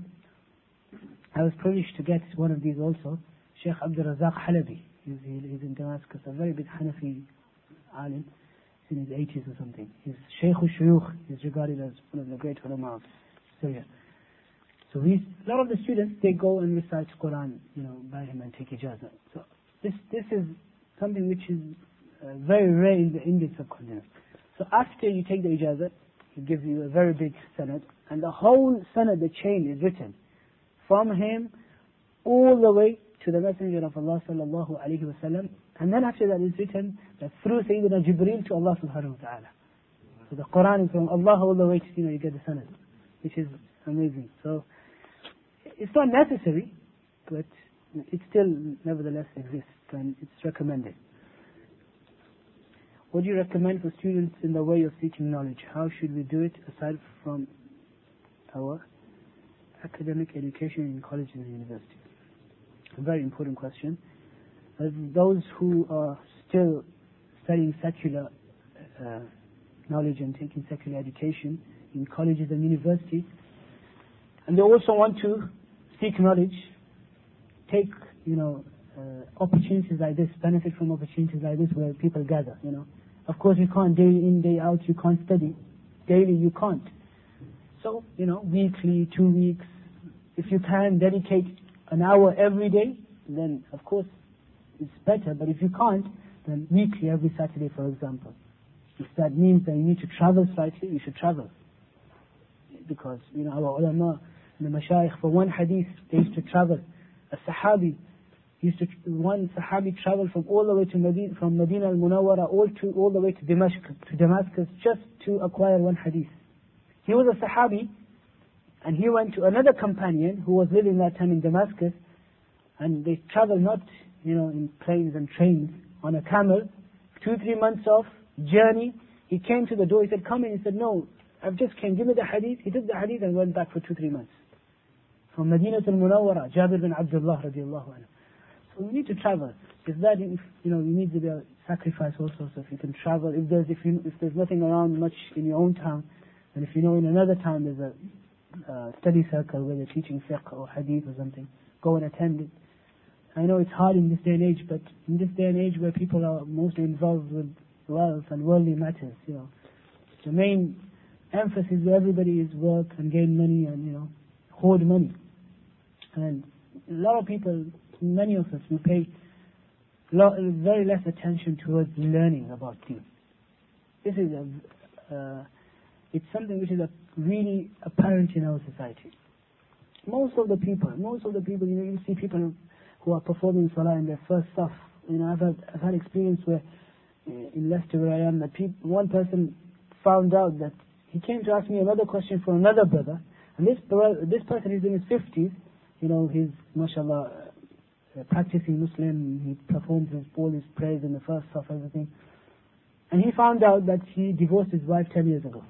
I was privileged to get one of these also. Sheikh Abdul Razak Halabi, he's, he's in Damascus, a very big Hanafi alim. He's in his eighties or something. He's Sheikh al-Shuyukh. He's regarded as one of the great ulama of Syria. So we, a lot of the students, they go and recite Quran, you know, by him and take ijazah. So this this is something which is uh, very rare in the Indian subcontinent. So after you take the ijazah, he gives you a very big sanad, and the whole sanad, the chain is written from him all the way to the Messenger of Allah sallallahu alaihi wasallam, and then after that is written that through Sayyidina Jibreel to Allah subhanahu wa ta'ala. So the Quran is from Allah all the way to, you know, you get the sanad, which is amazing. So it's not necessary, but it still nevertheless exists, and it's recommended. What do you recommend for students in the way of seeking knowledge? How should we do it aside from our academic education in colleges and universities? a very important question. As those who are still studying secular uh, knowledge and taking secular education in colleges and universities, and they also want to seek knowledge, take, you know, uh, opportunities like this, benefit from opportunities like this where people gather, you know. Of course you can't day in, day out, you can't study. Daily you can't. So, you know, weekly, two weeks, if you can dedicate an hour every day, then of course it's better. But if you can't, then weekly, every Saturday, for example. If that means that you need to travel slightly, you should travel. Because, you know, our ulama, the mashayikh, for one hadith, they used to travel. A sahabi used to, one sahabi traveled from all the way to Medina, from Medina al-Munawwara all to all the way to Damascus, to Damascus, just to acquire one hadith. He was a sahabi, and he went to another companion who was living that time in Damascus, and they traveled not, you know, in planes and trains, on a camel, two, three months off, journey. He came to the door, he said, come in. He said, no, I've just came, give me the hadith. He took the hadith and went back for two, three months. From Medina al-Munawwara, Jabir bin Abdullah radiallahu anhu. So you need to travel. If that, if, you know, you need to be a sacrifice also, so if you can travel, if there's, if you, if there's nothing around much in your own town, and if you know in another town there's a uh, study circle where they're teaching fiqh or hadith or something, go and attend it. I know it's hard in this day and age, but in this day and age where people are mostly involved with wealth and worldly matters, you know, the main emphasis where everybody is work and gain money and, you know, hoard money. And a lot of people, many of us, we pay lot, very less attention towards learning about deen. This is a, uh, it's something which is a really apparent in our society. Most of the people, most of the people, you know, you see people who are performing salah in their first saf. You know, I've had, I've had experience where, uh, in Leicester where I am, that people, one person found out that he came to ask me another question for another brother, and this this person is in his fifties, you know, he's, mashallah, uh, practicing Muslim, he performs his, all his prayers in the first saf, everything. And he found out that he divorced his wife ten years ago.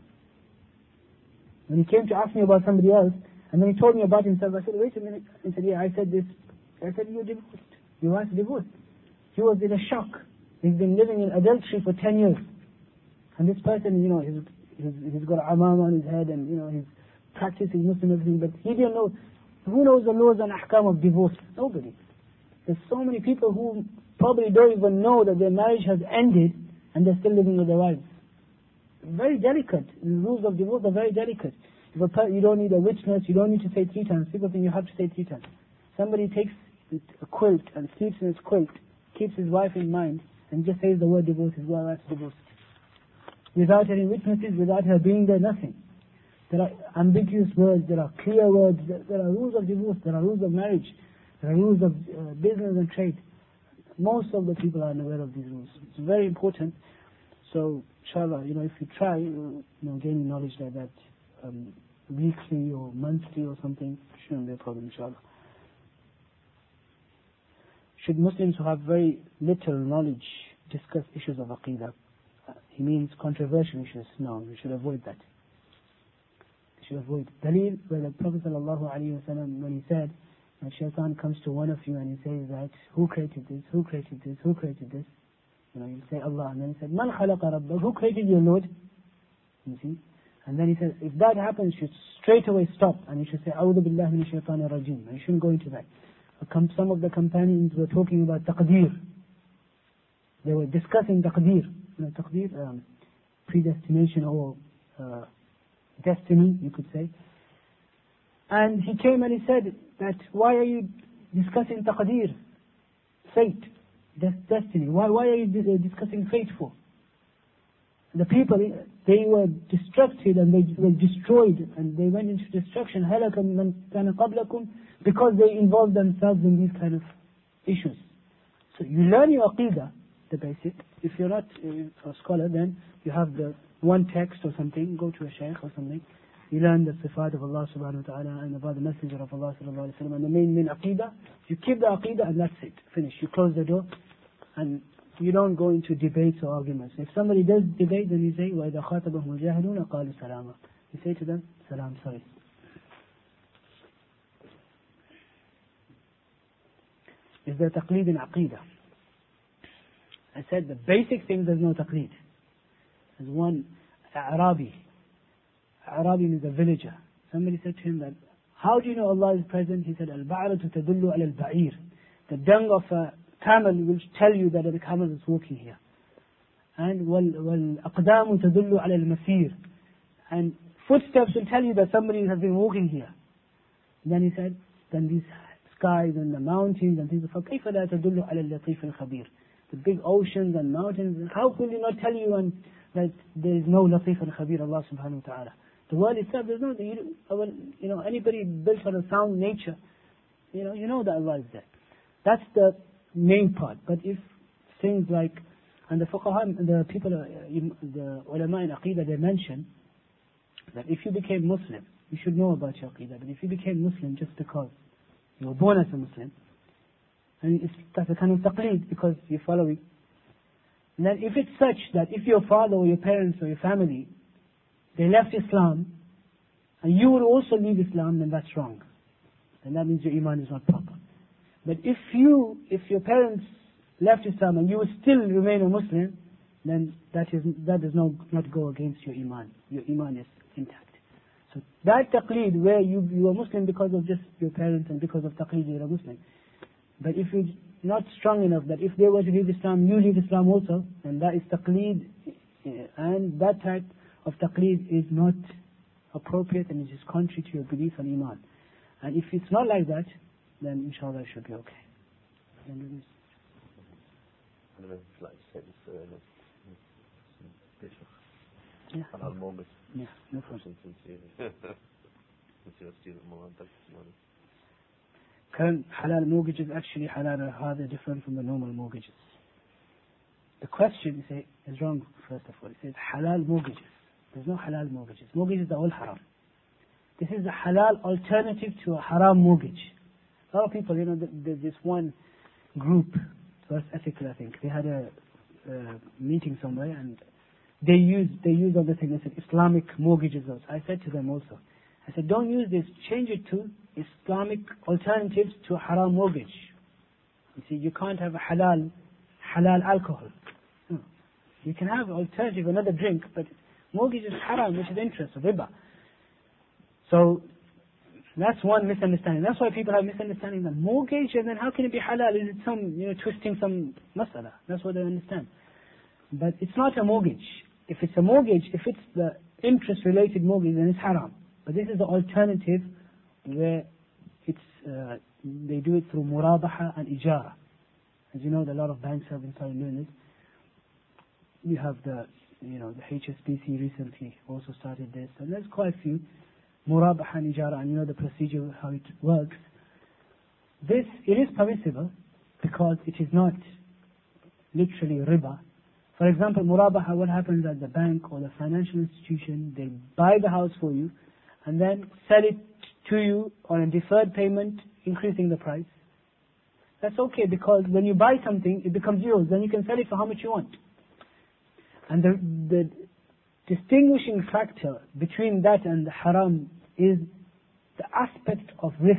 When he came to ask me about somebody else, and then he told me about himself, I said, wait a minute. He said, yeah, I said this. I said, you're divorced. Your wife's divorced. He was in a shock. He's been living in adultery for ten years. And this person, you know, he's, he's, he's got a amam on his head and, you know, he's practicing Muslim everything, but he didn't know. Who knows the laws and ahkam of divorce? Nobody. There's so many people who probably don't even know that their marriage has ended and they're still living with their wives. Very delicate. The rules of divorce are very delicate. If a per- you don't need a witness, you don't need to say three times. People think you have to say three times. Somebody takes a quilt and sleeps in his quilt, keeps his wife in mind, and just says the word divorce is well, that's divorce. Without any witnesses, without her being there, nothing. There are ambiguous words, there are clear words, there, there are rules of divorce, there are rules of marriage, there are rules of uh, business and trade. Most of the people are unaware of these rules. It's very important. So, inshallah, you know, if you try, you know, gaining knowledge like that, um, weekly or monthly or something, shouldn't be a problem, inshallah. Should Muslims who have very little knowledge discuss issues of aqidah? Uh, he means controversial issues. No, we should avoid that. We should avoid. Dalil, where the Prophet sallallahu alaihi wasallam, when he said, when shaitan comes to one of you and he says that, who created this, who created this, who created this? You know, you say Allah, and then he said, Man khalaqa rabbak, who created your Lord? You see? And then he says, if that happens, you should straight away stop, and you should say, A'udhu billahi min shaitanir rajim. You shouldn't go into that. Some of the companions were talking about taqdeer. They were discussing taqdeer. You know, taqdeer, um, predestination or uh, destiny, you could say. And he came and he said that, why are you discussing taqdeer? Fate, des- destiny. Why, why are you discussing fate for? The people, they were distracted and they were destroyed and they went into destruction. هَلَكَ مَنْ كَانَ قَبْلَكُمْ, because they involved themselves in these kind of issues. So you learn your aqidah, the basic. If you're not a scholar, then you have the one text or something, go to a shaykh or something. You learn the sifat of Allah subhanahu wa ta'ala and about the messenger of Allah sallallahu alayhi wa sallam and the main main aqidah. You keep the aqidah and that's it. Finish. You close the door and you don't go into debates or arguments. If somebody does debate, then you say, وَإِذَا خَاطَبَهُمُ الْجَاهِلُونَ قَالُوا سَلَامًا. You say to them, salam, sorry. is there taqleed in Aqidah? I said the basic thing, there's no taqleed. There's one Arabi. Arabi means a villager. Somebody said to him that, how do you know Allah is present? He said, Al-ba'ratu tadullu ala al-ba'ir. The dung of a camel will tell you that the camel is walking here. And wal-aqdamu tadullu ala al-masir. And footsteps will tell you that somebody has been walking here. Then he said, then these skies and the mountains and things, فَكَيْفَ لَا تَدُلُّ عَلَى اللَّطِيفِ الْخَبِيرِ. The big oceans and mountains, how could he not tell you and, that there is no Latif al-Khabir, Allah subhanahu wa ta'ala. The world itself, there's no, you, you know, anybody built on a sound nature, you know, you know that Allah is there. That's the main part. But if things like, and the fuqaha, the people, the ulama in Aqidah, they mention that if you became Muslim, you should know about your Aqidah, but if you became Muslim just because you were born as a Muslim, and it's, that's a kind of taqleed because you're following. And then if it's such that if your father or your parents or your family, they left Islam, and you will also leave Islam, then that's wrong. Then that means your iman is not proper. But if you, if your parents left Islam and you will still remain a Muslim, then that is that does not, not go against your iman. Your iman is intact. So that taqleed where you you are Muslim because of just your parents and because of taqleed you're a Muslim. But if you're not strong enough that if they were to leave Islam, you leave Islam also, then that is taqleed, and that type of taqleed is not appropriate and it is contrary to your belief and iman. And if it's not like that, then inshallah it should be okay. I don't know if you'd like to say this uh, yeah. Halal mortgage. Yeah, no problem. Current halal mortgages actually halal are rather different from the normal mortgages. The question is, is wrong, first of all. It says halal mortgages. There's no halal mortgages. Mortgages are all haram. This is a halal alternative to a haram mortgage. A lot of people, you know, there's this one group, First Ethical, I think, they had a uh, meeting somewhere and they used they used other things. They said Islamic mortgages. I said to them also, I said, don't use this, change it to Islamic alternatives to a haram mortgage. You see, you can't have a halal, halal alcohol. No. You can have an alternative, another drink, but mortgage is haram, which is interest, riba. So, that's one misunderstanding. That's why people have misunderstanding the mortgage, and then how can it be halal? Is it some, you know, twisting some masala? That's what they understand. But it's not a mortgage. If it's a mortgage, if it's the interest-related mortgage, then it's haram. But this is the alternative where it's uh, they do it through murabaha and ijara. As you know, a lot of banks have been starting doing this. You have the, you know, the H S B C recently also started this, and there's quite a few. Murabaha and ijara, and you know the procedure, how it works. This, it is permissible because it is not literally riba. For example, murabaha, what happens at the bank or the financial institution, they buy the house for you and then sell it to you on a deferred payment, increasing the price. That's okay because when you buy something, it becomes yours, then you can sell it for how much you want. And the, the distinguishing factor between that and the haram is the aspect of risk.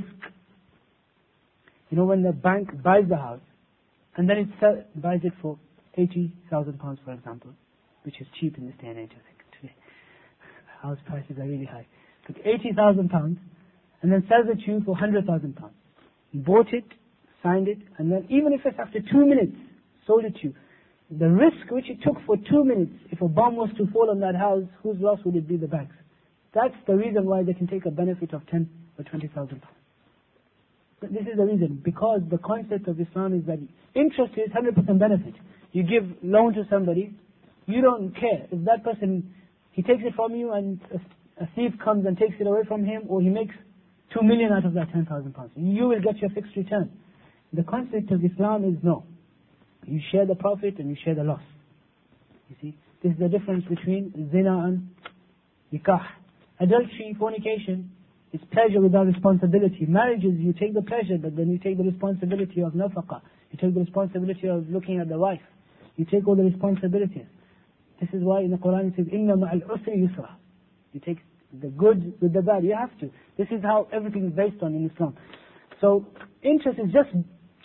You know, when the bank buys the house and then it sell, buys it for eighty thousand pounds, for example, which is cheap in this day and age, I think, today. House prices are really high. Took eighty thousand pounds and then sells it to you for one hundred thousand pounds. You bought it, signed it, and then even if it's after two minutes, sold it to you. The risk which it took for two minutes, if a bomb was to fall on that house, whose loss would it be? The bank's. That's the reason why they can take a benefit of ten or twenty thousand pounds. This is the reason, because the concept of Islam is that interest is one hundred percent benefit. You give loan to somebody, you don't care. If that person, he takes it from you and a, a thief comes and takes it away from him, or he makes two million out of that ten thousand pounds. You will get your fixed return. The concept of Islam is no. You share the profit and you share the loss. You see, this is the difference between zina and nikah. Adultery, fornication, is pleasure without responsibility. Marriages, you take the pleasure, but then you take the responsibility of nafaqah. You take the responsibility of looking at the wife. You take all the responsibilities. This is why in the Quran it says, "Inna ma'al usri yusra." You take the good with the bad. You have to. This is how everything is based on in Islam. So interest is just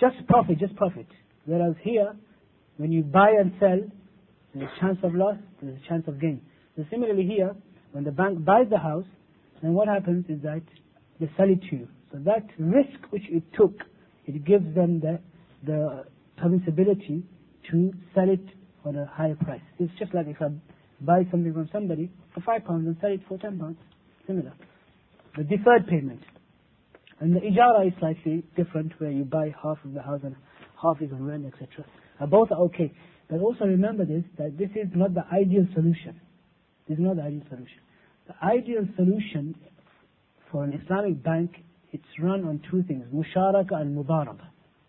just profit, just profit. Whereas here, when you buy and sell, there's a chance of loss, there's a chance of gain. So similarly here, when the bank buys the house, then what happens is that they sell it to you. So that risk which it took, it gives them the, the permissibility to sell it for a higher price. It's just like if I buy something from somebody for five pounds and sell it for ten pounds. Similar. The deferred payment. And the ijara is slightly different, where you buy half of the house and half is on rent, et cetera. Uh, both are okay. But also remember this, that this is not the ideal solution. This is not the ideal solution. The ideal solution for an Islamic bank, it's run on two things, musharaka and mudaraba.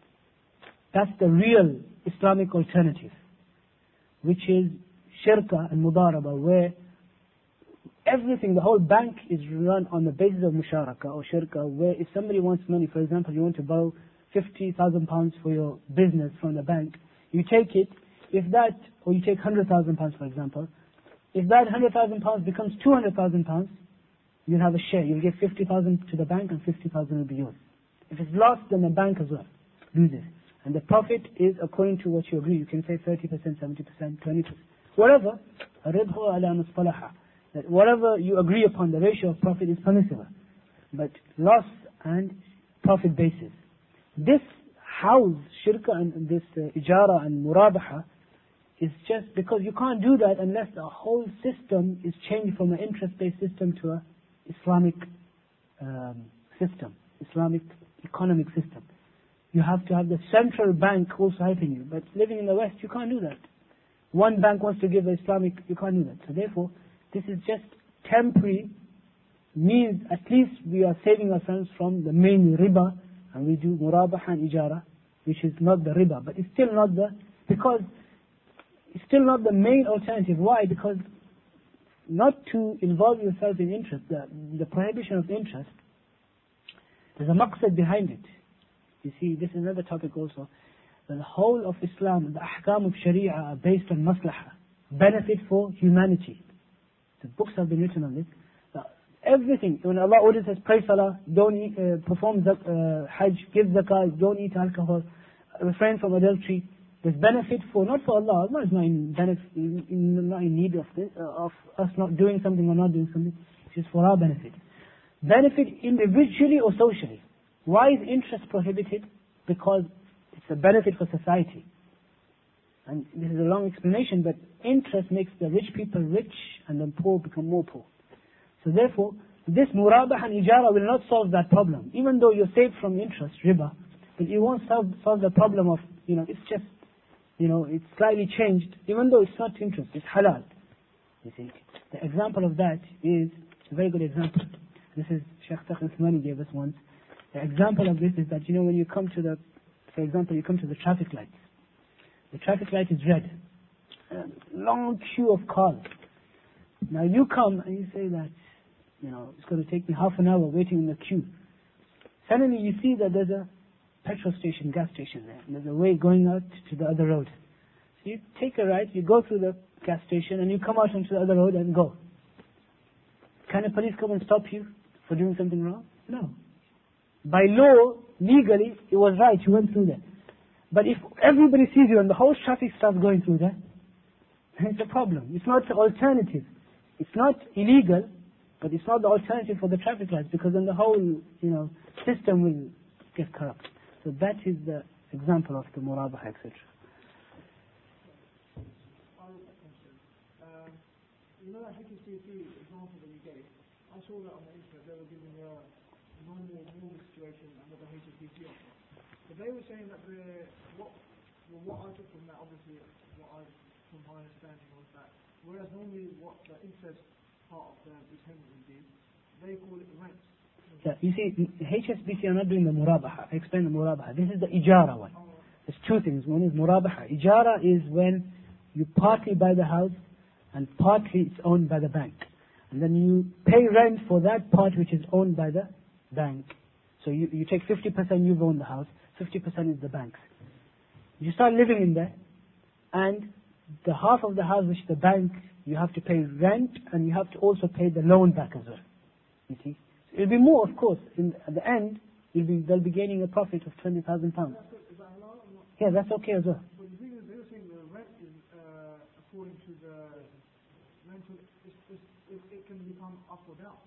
That's the real Islamic alternative, which is shirka and mudaraba, where everything, the whole bank is run on the basis of musharaka or shirka, where if somebody wants money, for example, you want to borrow fifty thousand pounds for your business from the bank, you take it, if that, or you take one hundred thousand pounds for example, if that one hundred thousand pounds becomes two hundred thousand pounds, you'll have a share. You'll give fifty thousand to the bank and fifty thousand will be yours. If it's lost, then the bank as well loses. And the profit is according to what you agree. You can say thirty percent, seventy percent, twenty percent, whatever. رِبْهُ عَلَى مُصْطَلَحًا. That whatever you agree upon, the ratio of profit is permissible. But loss and profit basis. This house, shirka and this uh, ijara and murabaha, is just because you can't do that unless the whole system is changed from an interest-based system to a Islamic um, system, Islamic economic system. You have to have the central bank also helping you. But living in the West, you can't do that. One bank wants to give the Islamic, you can't do that. So therefore, this is just temporary means, at least we are saving ourselves from the main riba, and we do murabaha and ijara, which is not the riba, but it's still not the, because it's still not the main alternative. Why? Because not to involve yourself in interest, the, the prohibition of interest, there's a maqsad behind it. You see, this is another topic also. The whole of Islam, the ahkam of Sharia are based on maslaha, benefit for humanity. The books have been written on this. Now, everything, when Allah orders us, pray salah, don't eat, uh, perform zak, uh, hajj, give zakah, don't eat alcohol, refrain from adultery, there's benefit for, not for Allah. Allah is not in, benefit, in, in, not in need of this, uh, of us not doing something or not doing something. It's for our benefit. Benefit individually or socially. Why is interest prohibited? Because it's a benefit for society. And this is a long explanation, but interest makes the rich people rich and the poor become more poor. So therefore, this murabah and ijara will not solve that problem. Even though you're saved from interest, riba, but it won't solve, solve the problem of, you know, it's just, you know, it's slightly changed, even though it's not interest, it's halal. You see, the example of that is a very good example. This is Sheikh Taqi Uthmani gave us once. The example of this is that, you know, when you come to the, for example, you come to the traffic lights. The traffic light is red. A long queue of cars. Now you come and you say that, you know, it's going to take me half an hour waiting in the queue. Suddenly you see that there's a petrol station, gas station there. And there's a way going out to the other road. So you take a right, you go through the gas station and you come out onto the other road and go. Can a police come and stop you for doing something wrong? No. By law, legally, it was right, you went through there. But if everybody sees you and the whole traffic starts going through there, then it's a problem. It's not the alternative. It's not illegal, but it's not the alternative for the traffic lights, because then the whole, you know, system will get corrupt. So that is the example of the murabaha, et cetera. Um, you know that H S B C example that you gave? I saw that on the internet. They were giving a normal normal situation and what the H S B C offer. But they were saying that the what well, what I took from that, obviously, what I from my understanding was that whereas normally what the interest part of the repayment would be, they call it rent. Yeah, you see, H S B C are not doing the murabaha. I explained the murabaha. This is the ijara one. Oh. There's two things. One is murabaha. Ijara is when you partly buy the house and partly it's owned by the bank. And then you pay rent for that part which is owned by the bank. So you, you take fifty percent, you've owned the house, fifty percent is the bank's. You start living in there, and the half of the house which the bank, you have to pay rent, and you have to also pay the loan back as well. You see? So it'll be more, of course. In, at the end, you'll be, they'll be gaining a profit of twenty thousand pounds. Is that Yeah, that's okay as well. But the thing is, they were saying the rent is uh, according to the rental, it's, it's, it, it can become up or down.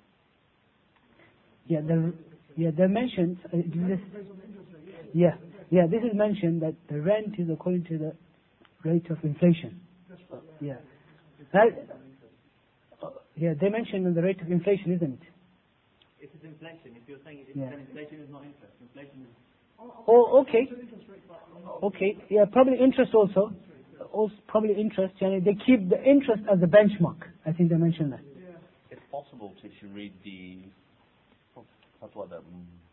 Yeah, the, yeah, they mentioned, uh, this, Based on the interest rate, yeah. yeah, yeah, this is mentioned that the rent is according to the rate of inflation. That's right, yeah. Yeah. That, uh, yeah, they mentioned the rate of inflation, isn't it? If it's inflation, if you're saying it's, Yeah. then inflation is not interest. Inflation is Oh, okay. Okay, yeah, probably interest also. Also, probably interest. Yani they keep the interest as a benchmark. I think they mentioned that. It's possible to if you read the fatwa that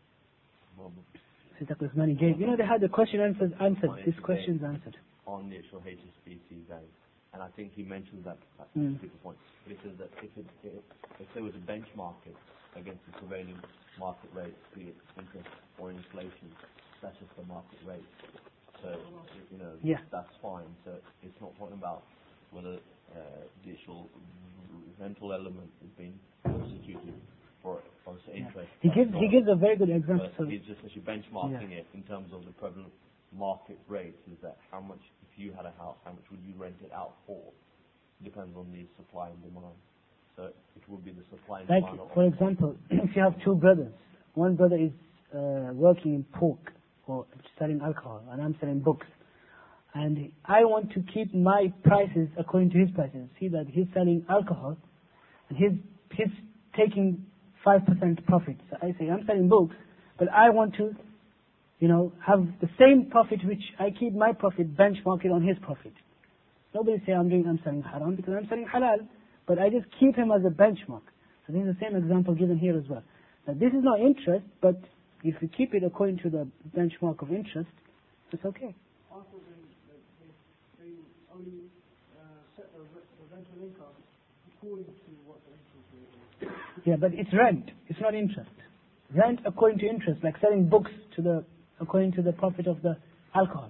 Sitak Usmani gave. You know, they had the question answered. answered. This question's answered. on the actual H S B C guide, and I think he mentions that at Mm. a point. But he says that if it, if, if there was a benchmark it against the prevailing market rate, be it interest or inflation, that's just the market rate. So you know Yeah. that's fine. So it's not talking about whether uh, the actual rental element is being substituted for obviously Yeah. interest. He That's gives he not- gives a very good example. but So, he's just actually benchmarking it in terms of the prevalent market rates. Is that how much, if you had a house, how much would you rent it out for? Depends on the supply and demand. So it would be the supply and like demand. of- for example, if you have two brothers, one brother is uh, working in pork or selling alcohol, and I'm selling books, and I want to keep my prices according to his prices. See that he's selling alcohol, and he's he's taking five percent profit. So I say I'm selling books, but I want to, you know, have the same profit which I keep my profit benchmark it on his profit. Nobody say I'm doing I'm selling haram because I'm selling halal, but I just keep him as a benchmark. So this is the same example given here as well. Now this is not interest, but if you keep it according to the benchmark of interest, it's okay. Also, they, they, they only uh, set the, re- the rental income according to what the interest rate is. Yeah, but it's rent. It's not interest. Rent according to interest, like selling books to the according to the profit of the alcohol.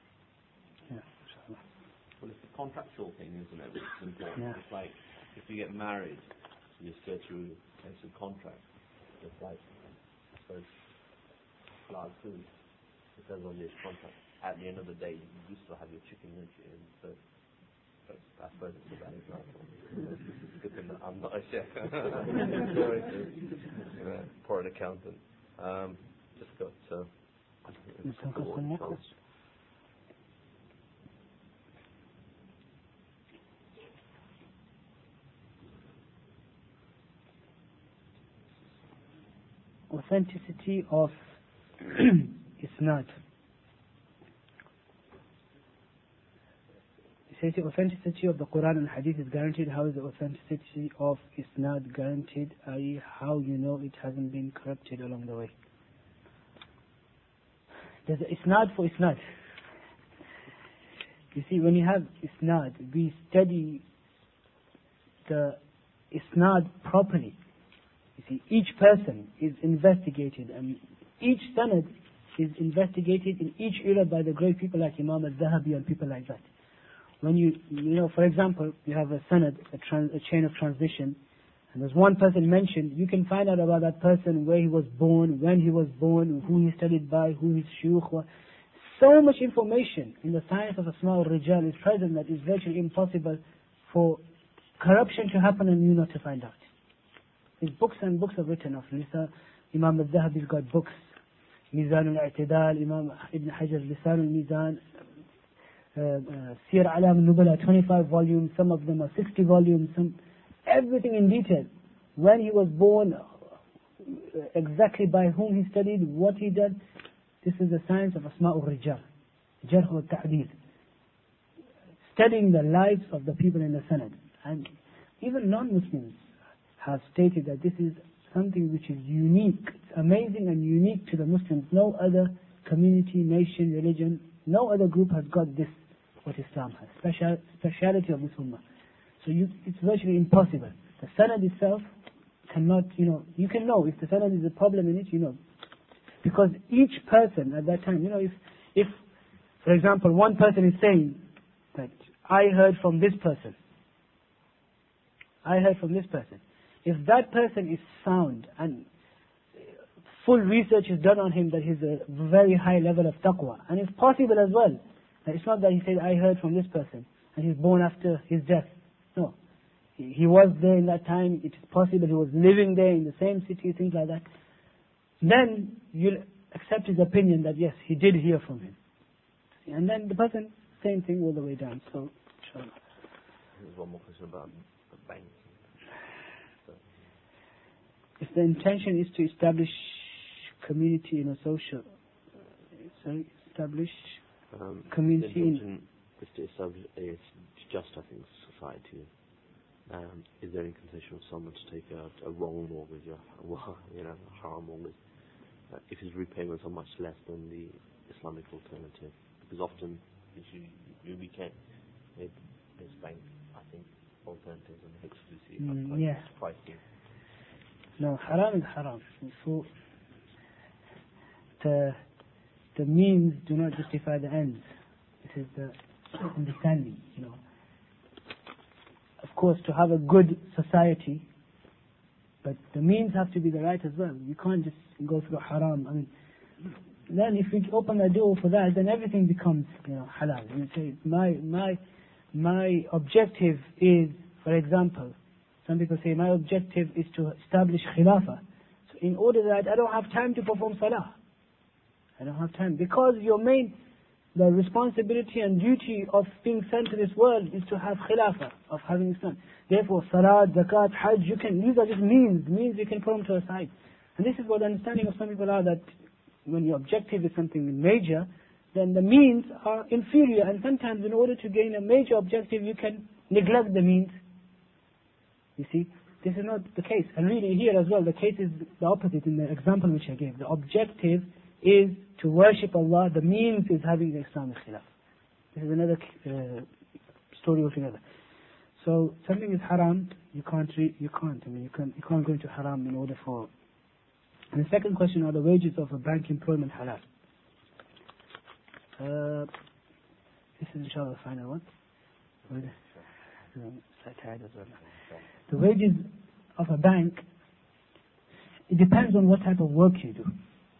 Yeah. Well, it's a contractual thing, isn't it? It's important. Yeah. It's like if you get married, you just go through a some contract. It's like, so like food. It says on this contract. At the end of the day, you still have your chicken, don't you? And so, so I suppose it's a bad example. It's good thing that I'm not a chef. Sorry to, you know, poor an accountant. Um, just got uh, Some question, yeah? Authenticity of Isnad. It says the authenticity of the Quran and Hadith is guaranteed. How is the authenticity of Isnad guaranteed? that is, how you know it hasn't been corrupted along the way? There's an Isnad for Isnad. You see, when you have Isnad, we study the Isnad properly. You see, each person is investigated, and each sanad is investigated in each era by the great people like Imam al-Zahabi and people like that. When you, you know, for example, you have a sanad, a, trans, a chain of transmission, and there's one person mentioned, you can find out about that person, where he was born, when he was born, who he studied by, who his shuyukh was. So much information in the science of Asma al-Rijal is present that is virtually impossible for corruption to happen and you not to find out. His books and books are written of Lisa. Imam al-Zahabi's got books. Mizan al-I'tidal, Imam Ibn Hajar, Lisan al-Mizan, uh, uh, Sir Alam al-Nubala, twenty-five volumes, some of them are sixty volumes, some, everything in detail. When he was born, uh, exactly by whom he studied, what he did. This is the science of Asma al-Rijal, Jarh al-Ta'dil. Studying the lives of the people in the Sanad. And even non-Muslims have stated that this is something which is unique, it's amazing and unique to the Muslims. No other community, nation, religion, no other group has got this, what Islam has, special, speciality of this ummah. So you, it's virtually impossible. The sanad itself cannot, you know, you can know if the sanad is a problem in it, you know. Because each person at that time, you know, if, if, for example, one person is saying that I heard from this person, I heard from this person. If that person is sound and full research is done on him that he's a very high level of taqwa. And it's possible as well. That it's not that he said, I heard from this person, and he's born after his death. No. He, he was there in that time, it is possible he was living there in the same city, things like that. Then you'll accept his opinion that yes, he did hear from him. And then the person, same thing all the way down. So, inshallah. There's one more question about the bank. So. If the intention is to establish community in a social, sorry, establish um, community the in... intention is to establish a just, I think, society. Um, is there any consideration of someone to take a, a wrong mortgage, or you know, a haram mortgage, uh, if his repayments are much less than the Islamic alternative? Because often, if you, you we can, it, this bank, I think, alternatives and H S B C are Mm, quite yeah. pricey. No, haram is haram. So, the, the means do not justify the ends. It is the understanding, you know. Of course, to have a good society, but the means have to be the right as well. You can't just go through haram. I mean, then if we open the door for that, then everything becomes, you know, halal. You say, my my my objective is, for example, some people say my objective is to establish khilafah. So in order that I don't have time to perform salah. I don't have time because your main the responsibility and duty of being sent to this world is to have khilafah, of having Islam. Therefore, salat, zakat, hajj, you can, these are just means, means you can put them to a side. And this is what the understanding of some people are, that when your objective is something major, then the means are inferior. And sometimes in order to gain a major objective, you can neglect the means. You see, this is not the case. And really here as well, the case is the opposite in the example which I gave. The objective is to worship Allah, the means is having the Islamic khilaf. This is another uh, story altogether. So something is haram, you can't, re- you can't, I mean, you can't, you can't go into haram in order for... And the second question, are the wages of a bank employment halal? Uh, this is inshallah the final one. The wages of a bank, it depends on what type of work you do.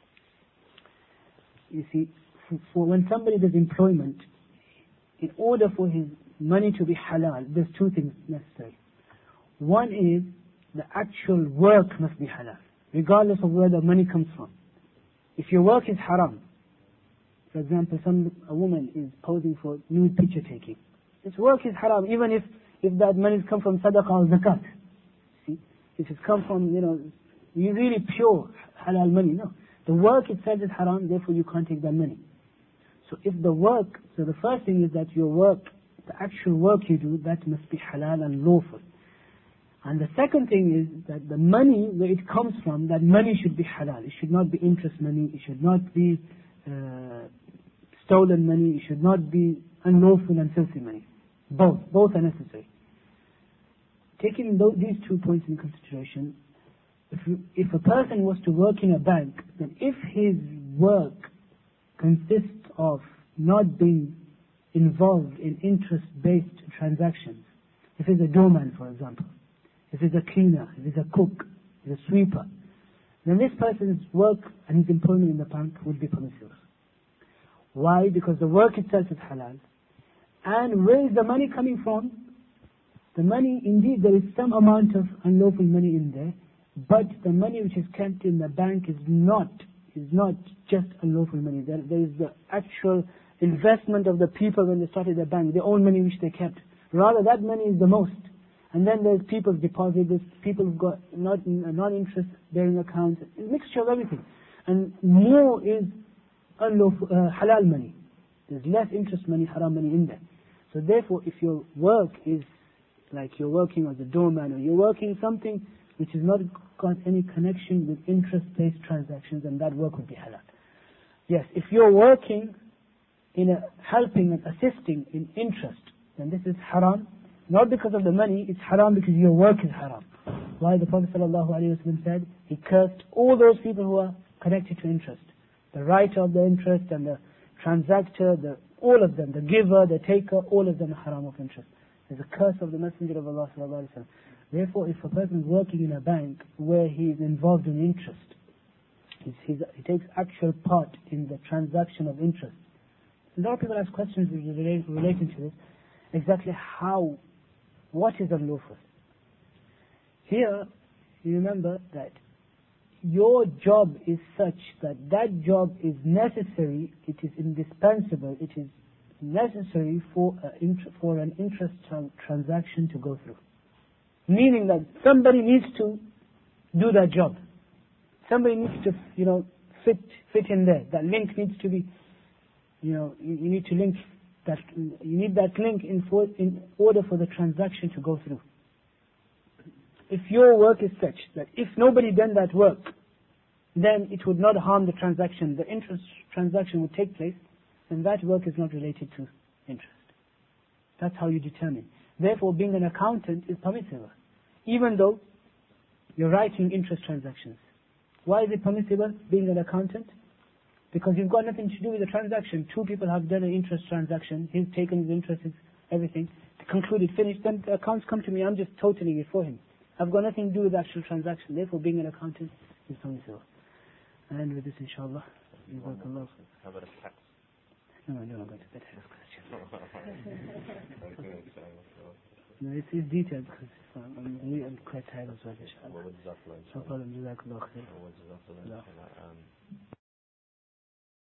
You see, for, for when somebody does employment, in order for his money to be halal, there's two things necessary. One is the actual work must be halal, regardless of where the money comes from. If your work is haram, for example, some a woman is posing for nude picture taking, this work is haram, even if, if that money come from sadaqah or zakat. See, if it's come from, you know, really pure halal money, no. The work itself is haram, therefore you can't take that money. So if the work, so the first thing is that your work, the actual work you do, that must be halal and lawful. And the second thing is that the money, where it comes from, that money should be halal. It should not be interest money, it should not be uh, stolen money, it should not be unlawful and filthy money. Both, both are necessary. Taking those, these two points in consideration, If, you, if a person was to work in a bank, then if his work consists of not being involved in interest-based transactions, if he's a doorman, for example, if he's a cleaner, if he's a cook, if he's a sweeper, then this person's work and his employment in the bank would be permissible. Why? Because the work itself is halal. And where is the money coming from? The money, indeed, there is some amount of unlawful money in there, but the money which is kept in the bank is not is not just unlawful money. There, there is the actual investment of the people when they started the bank, their own money which they kept. Rather, that money is the most. And then there's people's deposit, there's people who've got not non-interest bearing accounts, a mixture of everything. And more is unlawful, uh, halal money. There's less interest money, haram money in there. So therefore, if your work is like you're working as a doorman or you're working something which has not got any connection with interest-based transactions, and that work would be halal. Yes, if you're working in a helping and assisting in interest, then this is haram, not because of the money, it's haram because your work is haram. Why? The Prophet ﷺ said, he cursed all those people who are connected to interest. The writer of the interest and the transactor, the, all of them, the giver, the taker, all of them are haram of interest. There's a curse of the Messenger of Allah ﷺ. Therefore, if a person is working in a bank where he is involved in interest, He's, he's, he takes actual part in the transaction of interest. A lot of people ask questions relate, relating to this. Exactly how, what is unlawful? Here, you remember that your job is such that that job is necessary, it is indispensable, it is necessary for, a, for an interest tran transaction to go through. Meaning that somebody needs to do that job. Somebody needs to, you know, fit fit in there. That link needs to be, you know, you, you need to link that. You need that link in, for, in order for the transaction to go through. If your work is such that if nobody done that work, then it would not harm the transaction. The interest transaction would take place, and that work is not related to interest. That's how you determine. Therefore, being an accountant is permissible, even though you're writing interest transactions. Why is it permissible, being an accountant? Because you've got nothing to do with the transaction. Two people have done an interest transaction. He's taken his interest, everything, concluded, finished. Then the accounts come to me. I'm just totaling it for him. I've got nothing to do with the actual transaction. Therefore, being an accountant is permissible. And with this, inshallah, we work a lot. How about a tax? No, no, I'm going to bed question. No, it's, it's detailed because I'm, I'm, really, I'm quite tired as well, inshallah. What was that like? No problem, jazakallah khair. What was that like?